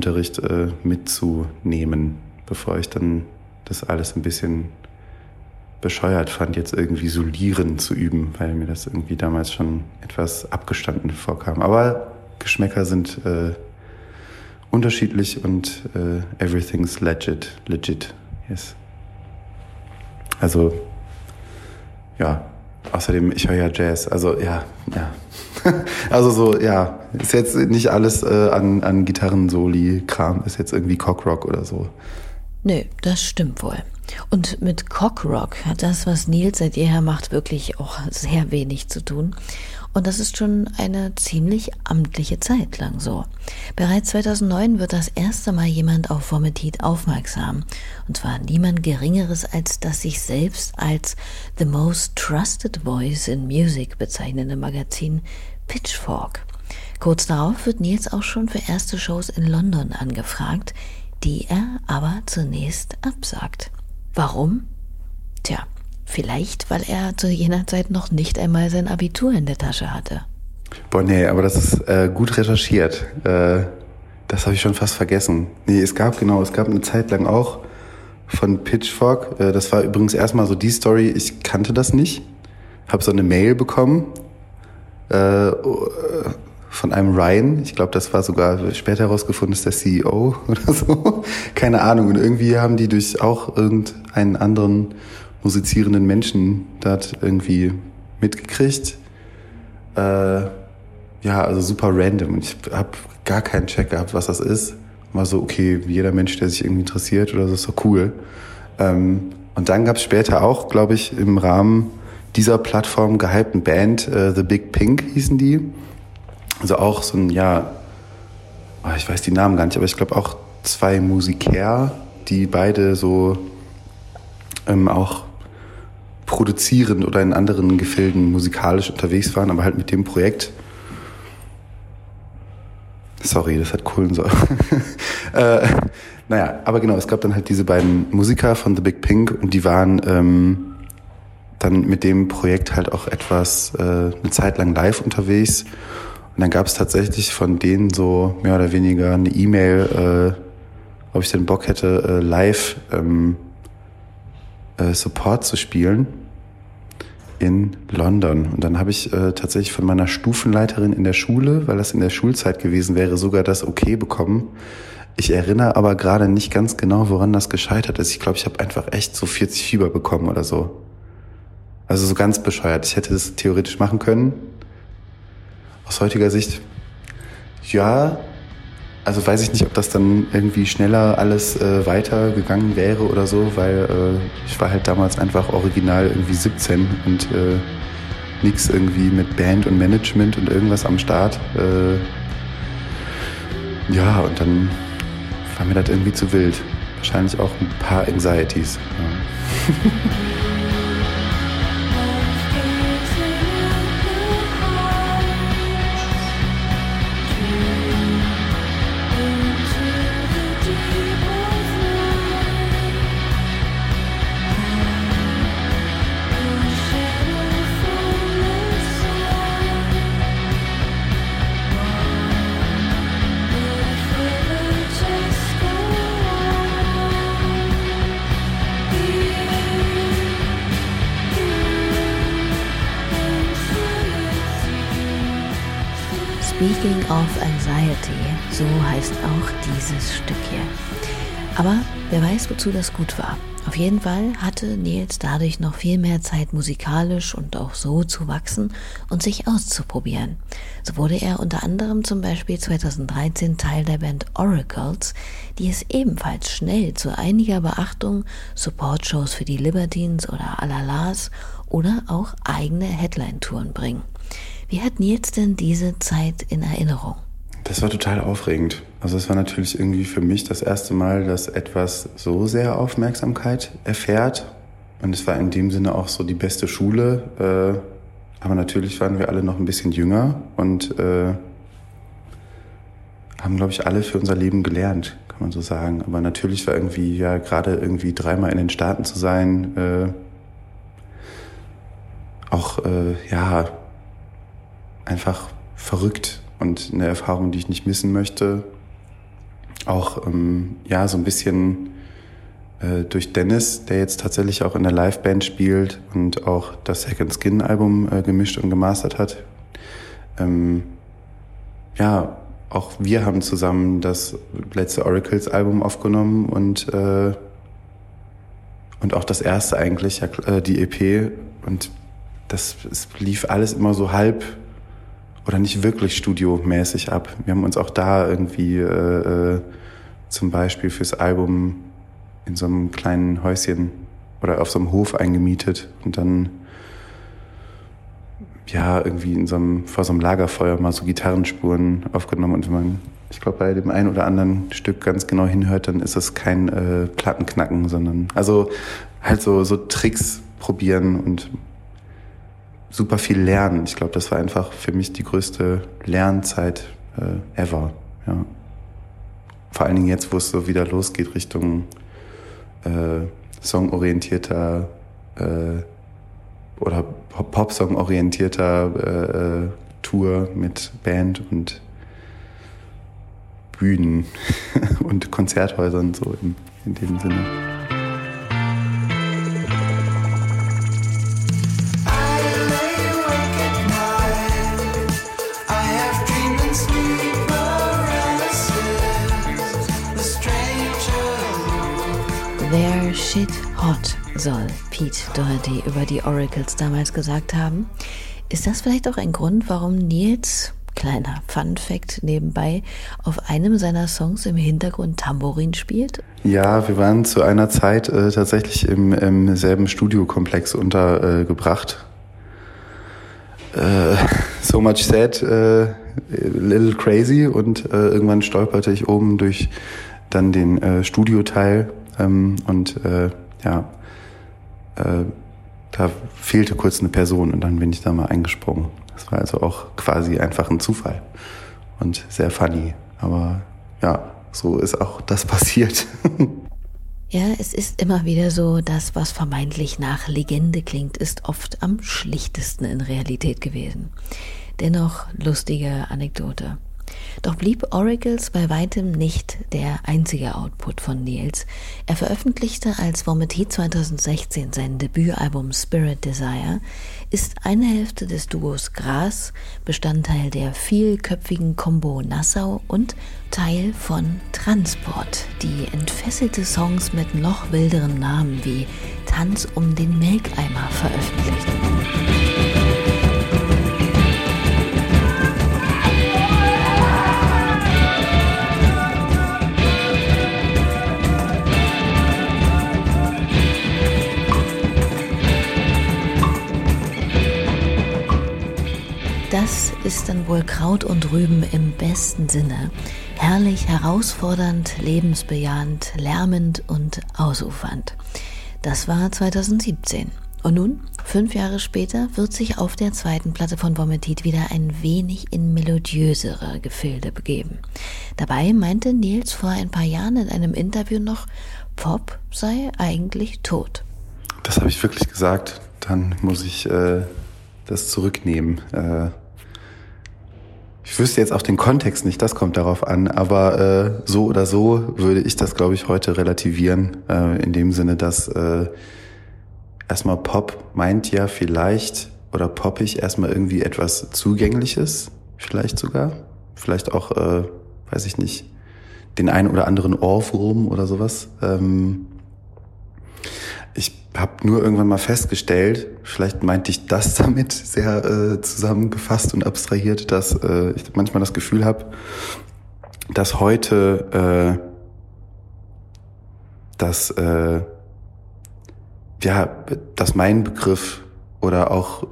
Gitarrenunterricht mitzunehmen, bevor ich dann das alles ein bisschen bescheuert fand, jetzt irgendwie Solieren zu üben, weil mir das irgendwie damals schon etwas abgestanden vorkam. Aber Geschmäcker sind unterschiedlich und everything's legit, yes. Also, ja, außerdem, ich höre ja Jazz, also ja. Also so, ja, ist jetzt nicht alles an Gitarren-Soli-Kram, ist jetzt irgendwie Cockrock oder so. Nö, das stimmt wohl. Und mit Cockrock hat das, was Nils seit jeher macht, wirklich auch sehr wenig zu tun. Und das ist schon eine ziemlich amtliche Zeit lang so. Bereits 2009 wird das erste Mal jemand auf Vomited aufmerksam. Und zwar niemand Geringeres als das sich selbst als The Most Trusted Voice in Music bezeichnende Magazin Pitchfork. Kurz darauf wird Nils auch schon für erste Shows in London angefragt, die er aber zunächst absagt. Warum? Tja, vielleicht, weil er zu jener Zeit noch nicht einmal sein Abitur in der Tasche hatte. Boah, nee, aber das ist gut recherchiert. Das habe ich schon fast vergessen. Nee, es gab eine Zeit lang auch von Pitchfork. Das war übrigens erstmal so die Story, ich kannte das nicht. Habe so eine Mail bekommen von einem Ryan. Ich glaube, das war sogar später herausgefunden, ist der CEO oder so. Keine Ahnung. Und irgendwie haben die durch auch irgendeinen anderen musizierenden Menschen dort irgendwie mitgekriegt. Ja, also super random. Und ich habe gar keinen Check gehabt, was das ist. War so, okay, wie jeder Mensch, der sich irgendwie interessiert oder so, ist doch cool. Und dann gab es später auch, glaube ich, im Rahmen dieser Plattform gehypten Band, The Big Pink hießen die. Also auch so ein, ja, ich weiß die Namen gar nicht, aber ich glaube auch 2 Musiker, die beide so auch produzierend oder in anderen Gefilden musikalisch unterwegs waren, aber halt mit dem Projekt. Sorry, das hat Kohlensäure. Naja, aber genau, es gab dann halt diese beiden Musiker von The Big Pink und die waren dann mit dem Projekt halt auch eine Zeit lang live unterwegs. Und dann gab es tatsächlich von denen so mehr oder weniger eine E-Mail, ob ich denn Bock hätte, live Support zu spielen in London. Und dann habe ich tatsächlich von meiner Stufenleiterin in der Schule, weil das in der Schulzeit gewesen wäre, sogar das Okay bekommen. Ich erinnere aber gerade nicht ganz genau, woran das gescheitert ist. Ich glaube, ich habe einfach echt so 40 Fieber bekommen oder so. Also so ganz bescheuert. Ich hätte das theoretisch machen können. Aus heutiger Sicht, ja, also weiß ich nicht, ob das dann irgendwie schneller alles weitergegangen wäre oder so, weil ich war halt damals einfach original irgendwie 17 und nix irgendwie mit Band und Management und irgendwas am Start. Ja, und dann war mir das irgendwie zu wild. Wahrscheinlich auch ein paar Anxieties. Ja. Speaking of Anxiety, so heißt auch dieses Stück hier. Aber wer weiß, wozu das gut war. Auf jeden Fall hatte Nils dadurch noch viel mehr Zeit, musikalisch und auch so zu wachsen und sich auszuprobieren. So wurde er unter anderem zum Beispiel 2013 Teil der Band Oracles, die es ebenfalls schnell zu einiger Beachtung Support-Shows für die Libertines oder Alalas oder auch eigene Headline-Touren bringen. Wie hat Nils denn diese Zeit in Erinnerung? Das war total aufregend. Also es war natürlich irgendwie für mich das erste Mal, dass etwas so sehr Aufmerksamkeit erfährt. Und es war in dem Sinne auch so die beste Schule. Aber natürlich waren wir alle noch ein bisschen jünger und haben, glaube ich, alle für unser Leben gelernt, kann man so sagen. Aber natürlich war irgendwie, ja, gerade irgendwie 3-mal in den Staaten zu sein, ja, einfach verrückt und eine Erfahrung, die ich nicht missen möchte. Auch, ja, so ein bisschen durch Dennis, der jetzt tatsächlich auch in der Liveband spielt und auch das Second Skin Album gemischt und gemastert hat. Ja, auch wir haben zusammen das letzte Oracles Album aufgenommen und auch das erste eigentlich, die EP. Und es lief alles immer so halb oder nicht wirklich studiomäßig ab. Wir haben uns auch da irgendwie zum Beispiel fürs Album in so einem kleinen Häuschen oder auf so einem Hof eingemietet und dann irgendwie vor so einem Lagerfeuer mal so Gitarrenspuren aufgenommen. Und wenn man, ich glaube, bei dem einen oder anderen Stück ganz genau hinhört, dann ist es kein Plattenknacken, sondern also halt so Tricks probieren und super viel lernen. Ich glaube, das war einfach für mich die größte Lernzeit ever. Ja. Vor allen Dingen jetzt, wo es so wieder losgeht Richtung songorientierter oder Pop-Song-orientierter Tour mit Band und Bühnen und Konzerthäusern so in dem Sinne. They're shit hot, soll Pete Doherty über die Oracles damals gesagt haben. Ist das vielleicht auch ein Grund, warum Nils, kleiner Fun-Fact nebenbei, auf einem seiner Songs im Hintergrund Tambourin spielt? Ja, wir waren zu einer Zeit tatsächlich im selben Studiokomplex untergebracht. So much said, little crazy, und irgendwann stolperte ich oben durch dann den Studioteil da fehlte kurz eine Person und dann bin ich da mal eingesprungen. Das war also auch quasi einfach ein Zufall und sehr funny. Aber ja, so ist auch das passiert. Ja, es ist immer wieder so, das, was vermeintlich nach Legende klingt, ist oft am schlichtesten in Realität gewesen. Dennoch lustige Anekdote. Doch blieb Oracles bei weitem nicht der einzige Output von Nils. Er veröffentlichte als Vomitit 2016 sein Debütalbum Spirit Desire, ist eine Hälfte des Duos Gras, Bestandteil der vielköpfigen Combo Nassau und Teil von Transport, die entfesselte Songs mit noch wilderen Namen wie Tanz um den Melkeimer veröffentlichten. Das ist dann wohl Kraut und Rüben im besten Sinne. Herrlich, herausfordernd, lebensbejahend, lärmend und ausufernd. Das war 2017. Und nun, 5 Jahre später, wird sich auf der zweiten Platte von Vomitit wieder ein wenig in melodiösere Gefilde begeben. Dabei meinte Nils vor ein paar Jahren in einem Interview noch, Pop sei eigentlich tot. Das habe ich wirklich gesagt. Dann muss ich das zurücknehmen. Ich wüsste jetzt auch den Kontext nicht, das kommt darauf an, aber so oder so würde ich das, glaube ich, heute relativieren, in dem Sinne, dass erstmal Pop meint ja vielleicht, oder poppig erstmal irgendwie etwas Zugängliches, vielleicht sogar, vielleicht auch, weiß ich nicht, den einen oder anderen Ohrwurm oder sowas. Ich habe nur irgendwann mal festgestellt, vielleicht meinte ich das damit sehr zusammengefasst und abstrahiert, dass ich manchmal das Gefühl habe, dass heute dass mein Begriff oder auch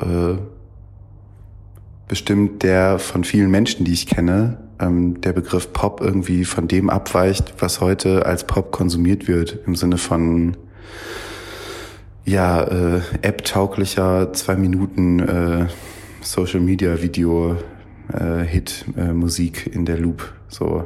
bestimmt der von vielen Menschen, die ich kenne, der Begriff Pop irgendwie von dem abweicht, was heute als Pop konsumiert wird, im Sinne von App-tauglicher 2 Minuten Social-Media-Video Hit Musik in der Loop. So,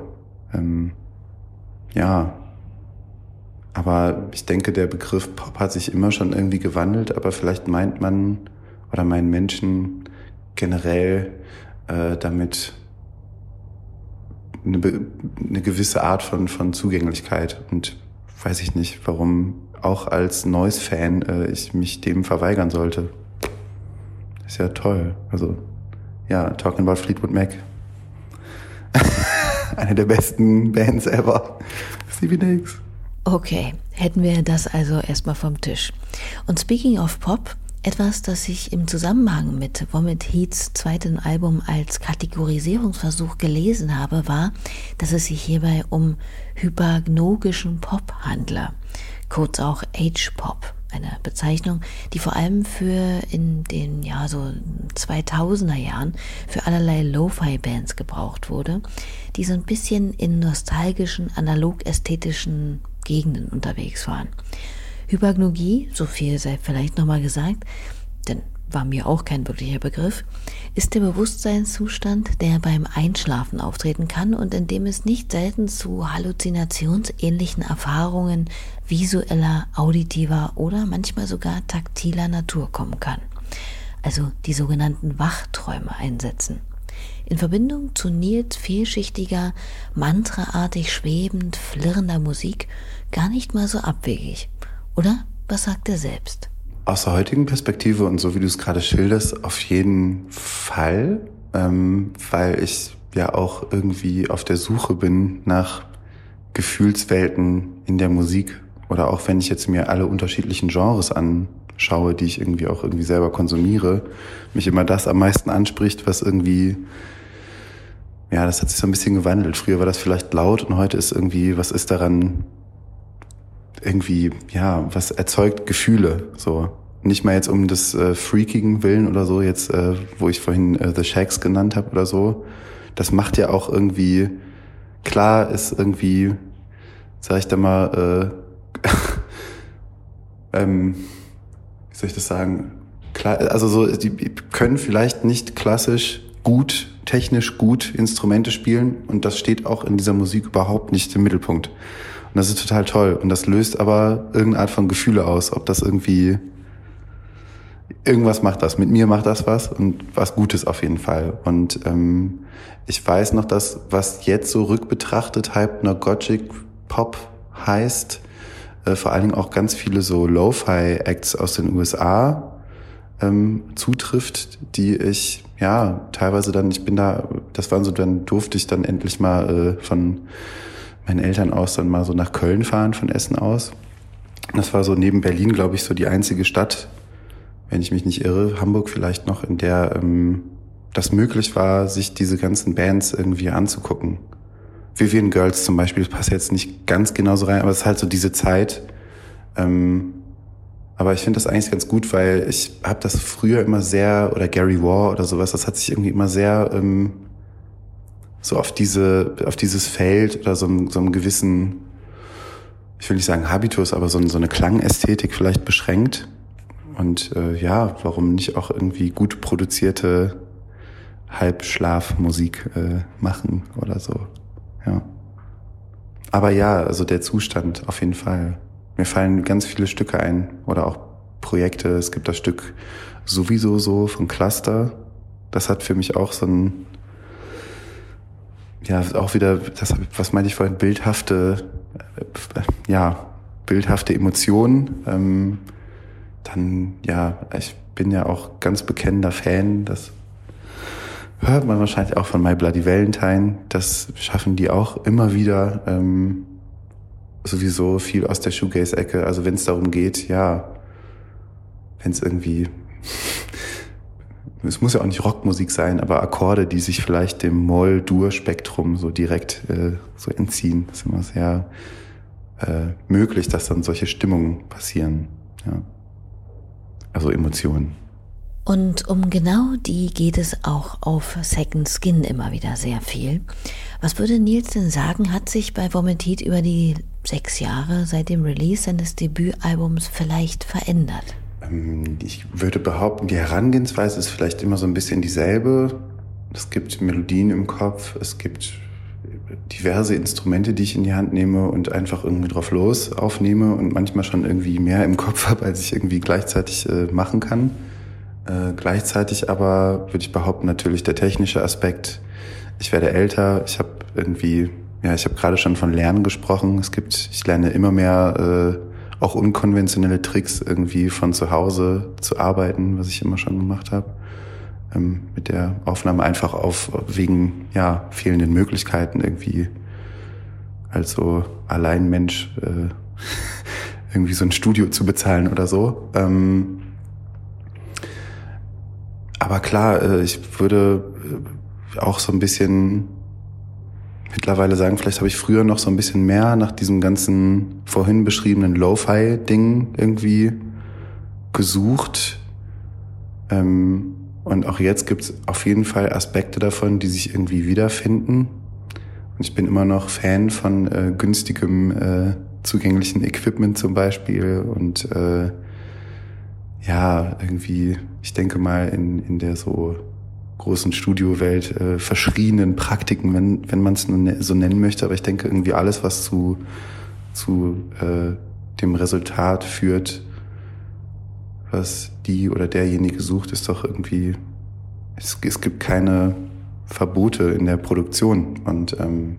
aber ich denke, der Begriff Pop hat sich immer schon irgendwie gewandelt, aber vielleicht meint man oder meinen Menschen generell damit eine gewisse Art von Zugänglichkeit und weiß ich nicht, warum auch als Noise-Fan ich mich dem verweigern sollte. Ist ja toll. Also, ja, talking about Fleetwood Mac. Eine der besten Bands ever. Stevie Nicks. Okay, hätten wir das also erstmal vom Tisch. Und speaking of Pop, etwas, das ich im Zusammenhang mit Vomit Heats zweitem Album als Kategorisierungsversuch gelesen habe, war, dass es sich hierbei um hypnagogen Pop handle, kurz auch H-Pop, eine Bezeichnung, die vor allem für in den so 2000er Jahren für allerlei Lo-Fi-Bands gebraucht wurde, die so ein bisschen in nostalgischen, analog-ästhetischen Gegenden unterwegs waren. Hypnagogie, so viel sei vielleicht nochmal gesagt, denn war mir auch kein wirklicher Begriff, ist der Bewusstseinszustand, der beim Einschlafen auftreten kann und in dem es nicht selten zu halluzinationsähnlichen Erfahrungen visueller, auditiver oder manchmal sogar taktiler Natur kommen kann. Also die sogenannten Wachträume einsetzen. In Verbindung zu Nils vielschichtiger, mantraartig schwebend, flirrender Musik gar nicht mal so abwegig. Oder? Was sagt er selbst? Aus der heutigen Perspektive und so wie du es gerade schilderst, auf jeden Fall, weil ich ja auch irgendwie auf der Suche bin nach Gefühlswelten in der Musik oder auch wenn ich jetzt mir alle unterschiedlichen Genres anschaue, die ich irgendwie auch irgendwie selber konsumiere, mich immer das am meisten anspricht, was irgendwie, ja, das hat sich so ein bisschen gewandelt. Früher war das vielleicht laut und heute ist irgendwie, was ist daran irgendwie, ja, was erzeugt Gefühle, so. Nicht mal jetzt um des freakigen Willen oder so, jetzt, wo ich vorhin The Shacks genannt habe oder so. Das macht ja auch irgendwie, klar ist irgendwie, sag ich da mal, wie soll ich das sagen? Klar, also so, die können vielleicht nicht klassisch gut, technisch gut Instrumente spielen und das steht auch in dieser Musik überhaupt nicht im Mittelpunkt. Und das ist total toll. Und das löst aber irgendeine Art von Gefühle aus. Ob das irgendwie, irgendwas macht das. Mit mir macht das was und was Gutes auf jeden Fall. Und ich weiß noch, dass, was jetzt so rückbetrachtet Hypnagogic Pop heißt, vor allen Dingen auch ganz viele so Lo-Fi-Acts aus den USA zutrifft, die ich, ja, teilweise dann, dann durfte ich dann endlich mal von meinen Eltern aus dann mal so nach Köln fahren von Essen aus. Das war so neben Berlin, glaube ich, so die einzige Stadt, wenn ich mich nicht irre, Hamburg vielleicht noch, in der das möglich war, sich diese ganzen Bands irgendwie anzugucken. Vivian Girls zum Beispiel, das passt jetzt nicht ganz genau so rein, aber es ist halt so diese Zeit. Aber ich finde das eigentlich ganz gut, weil ich habe das früher immer sehr, oder Gary Moore oder sowas, das hat sich irgendwie immer sehr so auf dieses Feld oder so einem gewissen, ich will nicht sagen Habitus, aber so eine Klangästhetik vielleicht beschränkt. Und ja, warum nicht auch irgendwie gut produzierte Halbschlafmusik machen oder so. Ja. Aber ja, also der Zustand auf jeden Fall. Mir fallen ganz viele Stücke ein oder auch Projekte. Es gibt das Stück Sowieso so von Cluster. Das hat für mich auch so ein, ja, auch wieder, das, was meinte ich vorhin, bildhafte Emotionen. Dann, ja, ich bin ja auch ganz bekennender Fan, das hört man wahrscheinlich auch von My Bloody Valentine, das schaffen die auch immer wieder, sowieso viel aus der Shoegaze-Ecke, also wenn es darum geht, ja, wenn es irgendwie, es muss ja auch nicht Rockmusik sein, aber Akkorde, die sich vielleicht dem Moll-Dur-Spektrum so direkt so entziehen, das ist immer sehr möglich, dass dann solche Stimmungen passieren, ja. Also Emotionen. Und um genau die geht es auch auf Second Skin immer wieder sehr viel. Was würde Nils denn sagen, hat sich bei Vomit Heat über die 6 Jahre seit dem Release seines Debütalbums vielleicht verändert? Ich würde behaupten, die Herangehensweise ist vielleicht immer so ein bisschen dieselbe. Es gibt Melodien im Kopf, es gibt diverse Instrumente, die ich in die Hand nehme und einfach irgendwie drauf los aufnehme und manchmal schon irgendwie mehr im Kopf habe, als ich irgendwie gleichzeitig machen kann. Gleichzeitig aber würde ich behaupten, natürlich der technische Aspekt. Ich werde älter, ich habe irgendwie ich habe gerade schon von Lernen gesprochen. Ich lerne immer mehr auch unkonventionelle Tricks, irgendwie von zu Hause zu arbeiten, was ich immer schon gemacht habe. Mit der Aufnahme einfach wegen fehlenden Möglichkeiten irgendwie als so Alleinmensch irgendwie so ein Studio zu bezahlen oder so. Aber klar, ich würde auch so ein bisschen mittlerweile sagen, vielleicht habe ich früher noch so ein bisschen mehr nach diesem ganzen vorhin beschriebenen Lo-Fi-Ding irgendwie gesucht. Und auch jetzt gibt es auf jeden Fall Aspekte davon, die sich irgendwie wiederfinden. Und ich bin immer noch Fan von günstigem, zugänglichen Equipment zum Beispiel. Und irgendwie, ich denke mal, in der so großen Studiowelt verschrienen Praktiken, wenn man es so nennen möchte. Aber ich denke irgendwie alles, was zu dem Resultat führt, was die oder derjenige sucht, ist doch irgendwie, es gibt keine Verbote in der Produktion. Und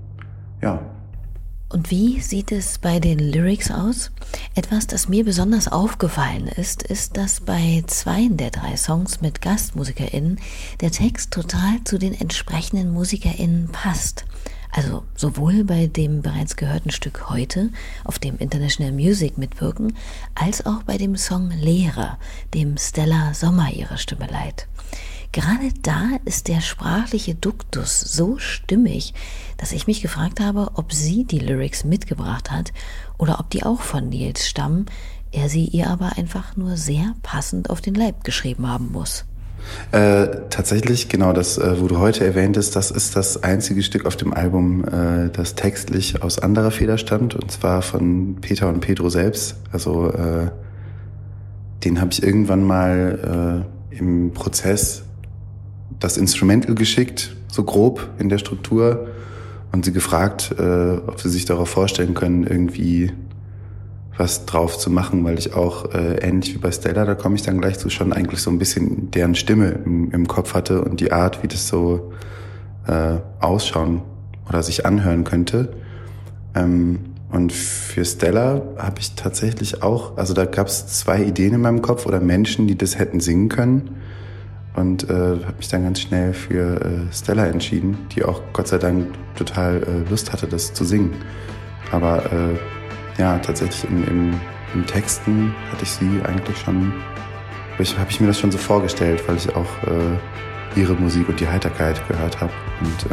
Und wie sieht es bei den Lyrics aus? Etwas, das mir besonders aufgefallen ist, dass bei 2 der 3 Songs mit GastmusikerInnen der Text total zu den entsprechenden MusikerInnen passt. Also sowohl bei dem bereits gehörten Stück Heute, auf dem International Music mitwirken, als auch bei dem Song Lehrer, dem Stella Sommer ihre Stimme leiht. Gerade da ist der sprachliche Duktus so stimmig, dass ich mich gefragt habe, ob sie die Lyrics mitgebracht hat oder ob die auch von Nils stammen, er sie ihr aber einfach nur sehr passend auf den Leib geschrieben haben muss. Tatsächlich, genau, das, wo du heute erwähntest, das ist das einzige Stück auf dem Album, das textlich aus anderer Feder stammt, und zwar von Peter und Pedro selbst. Also den habe ich irgendwann mal im Prozess das Instrumental geschickt, so grob in der Struktur, und sie gefragt, ob sie sich darauf vorstellen können, irgendwie was drauf zu machen, weil ich auch ähnlich wie bei Stella, da komme ich dann gleich zu, schon eigentlich so ein bisschen deren Stimme im Kopf hatte und die Art, wie das so ausschauen oder sich anhören könnte. Und für Stella habe ich tatsächlich auch, also da gab es 2 Ideen in meinem Kopf oder Menschen, die das hätten singen können, und habe mich dann ganz schnell für Stella entschieden, die auch Gott sei Dank total Lust hatte, das zu singen. Aber tatsächlich im Texten hatte ich sie eigentlich schon, habe ich mir das schon so vorgestellt, weil ich auch ihre Musik und die Heiterkeit gehört habe und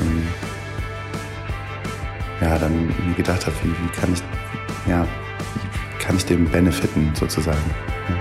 dann mir gedacht habe, wie kann ich dem benefiten sozusagen. Ja.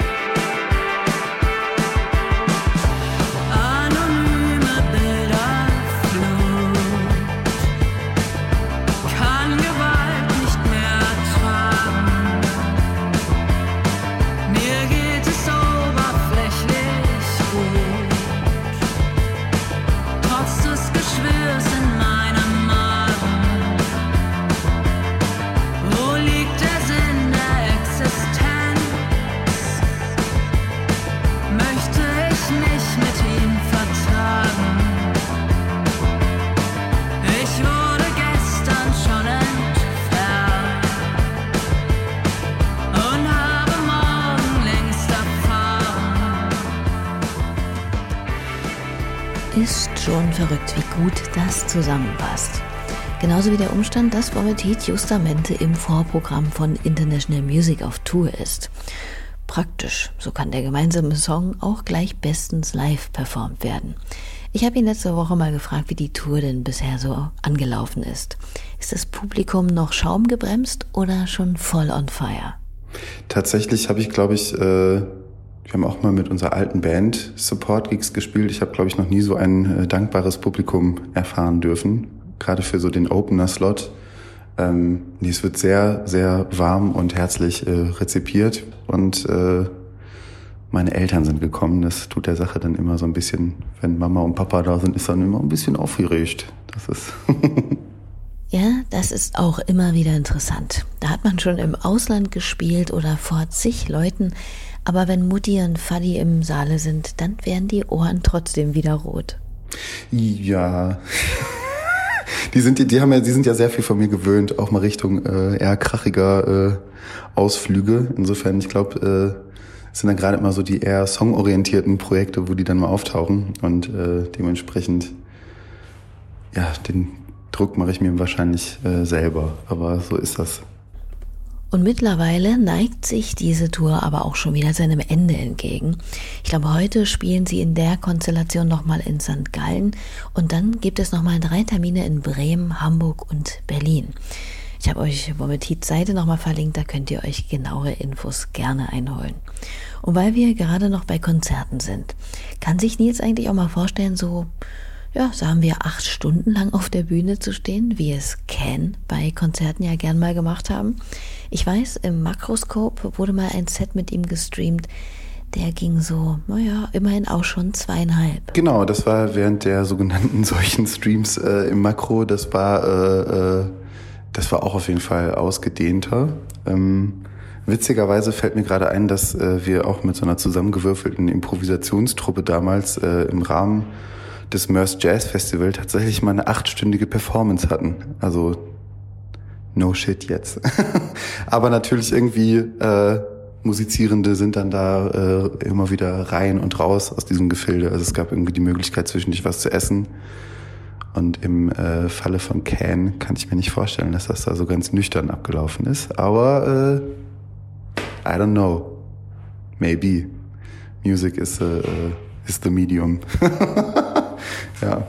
Ist schon verrückt, wie gut das zusammenpasst. Genauso wie der Umstand, dass Vomitit justamente im Vorprogramm von International Music auf Tour ist. Praktisch, so kann der gemeinsame Song auch gleich bestens live performt werden. Ich habe ihn letzte Woche mal gefragt, wie die Tour denn bisher so angelaufen ist. Ist das Publikum noch schaumgebremst oder schon voll on fire? Tatsächlich habe ich, glaube ich, wir haben auch mal mit unserer alten Band Support-Gigs gespielt. Ich habe, glaube ich, noch nie so ein dankbares Publikum erfahren dürfen, gerade für so den Opener-Slot. Es wird sehr, sehr warm und herzlich rezipiert, und meine Eltern sind gekommen. Das tut der Sache dann immer so ein bisschen, wenn Mama und Papa da sind, ist dann immer ein bisschen aufgeregt. Das ist Ja, das ist auch immer wieder interessant. Da hat man schon im Ausland gespielt oder vor zig Leuten, aber wenn Mutti und Vati im Saale sind, dann werden die Ohren trotzdem wieder rot. Ja, Die sind ja sehr viel von mir gewöhnt, auch mal Richtung eher krachiger Ausflüge. Insofern, ich glaube, es sind dann gerade immer so die eher songorientierten Projekte, wo die dann mal auftauchen. Und dementsprechend, ja, den Druck mache ich mir wahrscheinlich selber. Aber so ist das. Und mittlerweile neigt sich diese Tour aber auch schon wieder seinem Ende entgegen. Ich glaube, heute spielen sie in der Konstellation nochmal in St. Gallen und dann gibt es nochmal 3 Termine in Bremen, Hamburg und Berlin. Ich habe euch Vomitit Seite nochmal verlinkt, da könnt ihr euch genauere Infos gerne einholen. Und weil wir gerade noch bei Konzerten sind, kann sich Nils eigentlich auch mal vorstellen, sagen wir 8 Stunden lang auf der Bühne zu stehen, wie es Can bei Konzerten ja gern mal gemacht haben. Ich weiß, im Makroskop wurde mal ein Set mit ihm gestreamt, der ging so, immerhin auch schon 2,5. Genau, das war während der sogenannten solchen Streams im Makro, das war auch auf jeden Fall ausgedehnter. Witzigerweise fällt mir gerade ein, dass wir auch mit so einer zusammengewürfelten Improvisationstruppe damals im Rahmen des Mörs Jazz Festival tatsächlich mal eine 8-stündige Performance hatten. Also no shit jetzt. Aber natürlich irgendwie Musizierende sind dann da immer wieder rein und raus aus diesem Gefilde. Also es gab irgendwie die Möglichkeit, zwischendurch was zu essen. Und im Falle von Can kann ich mir nicht vorstellen, dass das da so ganz nüchtern abgelaufen ist. Aber I don't know. Maybe. Music is the medium. Ja.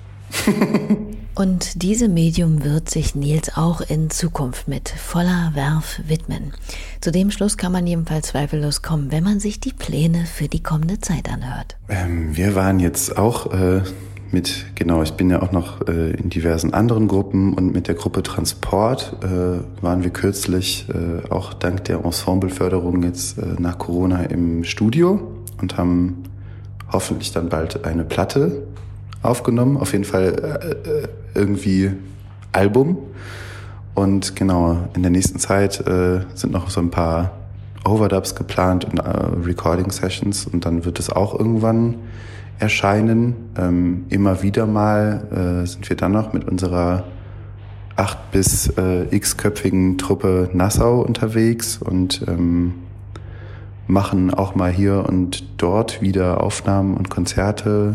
Und diesem Medium wird sich Nils auch in Zukunft mit voller Werf widmen. Zu dem Schluss kann man jedenfalls zweifellos kommen, wenn man sich die Pläne für die kommende Zeit anhört. Wir waren jetzt auch ich bin ja auch noch in diversen anderen Gruppen und mit der Gruppe Transport waren wir kürzlich auch dank der Ensembleförderung jetzt nach Corona im Studio und haben hoffentlich dann bald eine Platte aufgenommen, auf jeden Fall irgendwie Album. Und genau, in der nächsten Zeit sind noch so ein paar Overdubs geplant und Recording-Sessions und dann wird es auch irgendwann erscheinen. Immer wieder mal sind wir dann noch mit unserer 8- bis x-köpfigen Truppe Nassau unterwegs und machen auch mal hier und dort wieder Aufnahmen und Konzerte.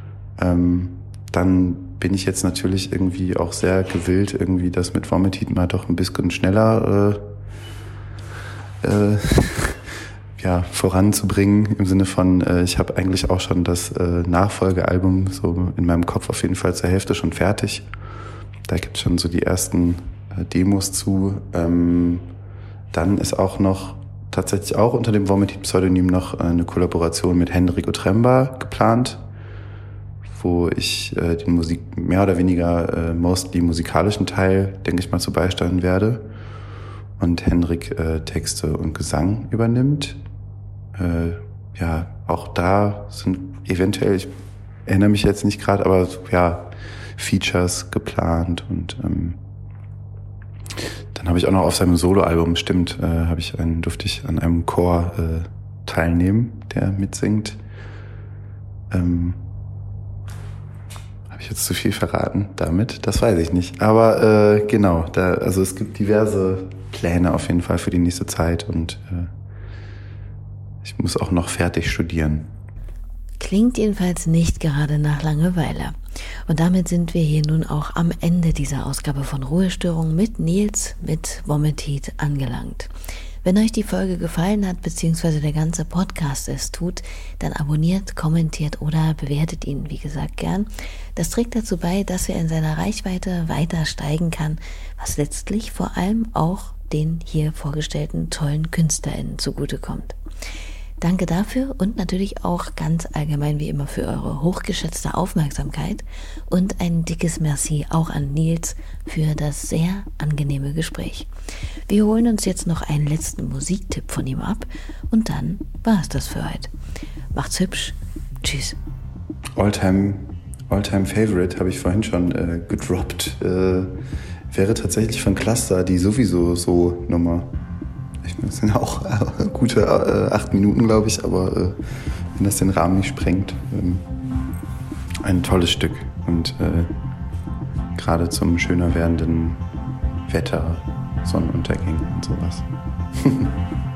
Dann bin ich jetzt natürlich irgendwie auch sehr gewillt, irgendwie das mit Vomitit mal doch ein bisschen schneller voranzubringen. Im Sinne von, ich habe eigentlich auch schon das Nachfolgealbum so in meinem Kopf auf jeden Fall zur Hälfte schon fertig. Da gibt es schon so die ersten Demos zu. Dann ist auch noch tatsächlich auch unter dem Vomitit-Pseudonym noch eine Kollaboration mit Henrik Otremba geplant, wo ich den mehr oder weniger mostly musikalischen Teil, denke ich mal, zu beisteuern werde und Henrik Texte und Gesang übernimmt. Auch da sind eventuell, ich erinnere mich jetzt nicht gerade, aber Features geplant und dann habe ich auch noch auf seinem Soloalbum, durfte ich an einem Chor teilnehmen, der mitsingt. Habe ich jetzt zu viel verraten damit? Das weiß ich nicht. Aber also es gibt diverse Pläne auf jeden Fall für die nächste Zeit und ich muss auch noch fertig studieren. Klingt jedenfalls nicht gerade nach Langeweile. Und damit sind wir hier nun auch am Ende dieser Ausgabe von Ruhestörung mit Nils, mit Vomitit angelangt. Wenn euch die Folge gefallen hat, beziehungsweise der ganze Podcast es tut, dann abonniert, kommentiert oder bewertet ihn, wie gesagt, gern. Das trägt dazu bei, dass er in seiner Reichweite weiter steigen kann, was letztlich vor allem auch den hier vorgestellten tollen KünstlerInnen zugutekommt. Danke dafür und natürlich auch ganz allgemein wie immer für eure hochgeschätzte Aufmerksamkeit und ein dickes Merci auch an Nils für das sehr angenehme Gespräch. Wir holen uns jetzt noch einen letzten Musiktipp von ihm ab und dann war es das für heute. Macht's hübsch. Tschüss. All-Time Favorite habe ich vorhin schon gedroppt. Wäre tatsächlich von Cluster die sowieso so Nummer. Das sind auch gute 8 Minuten, glaube ich, aber wenn das den Rahmen nicht sprengt, ein tolles Stück und Gerade zum schöner werdenden Wetter, Sonnenuntergängen und sowas.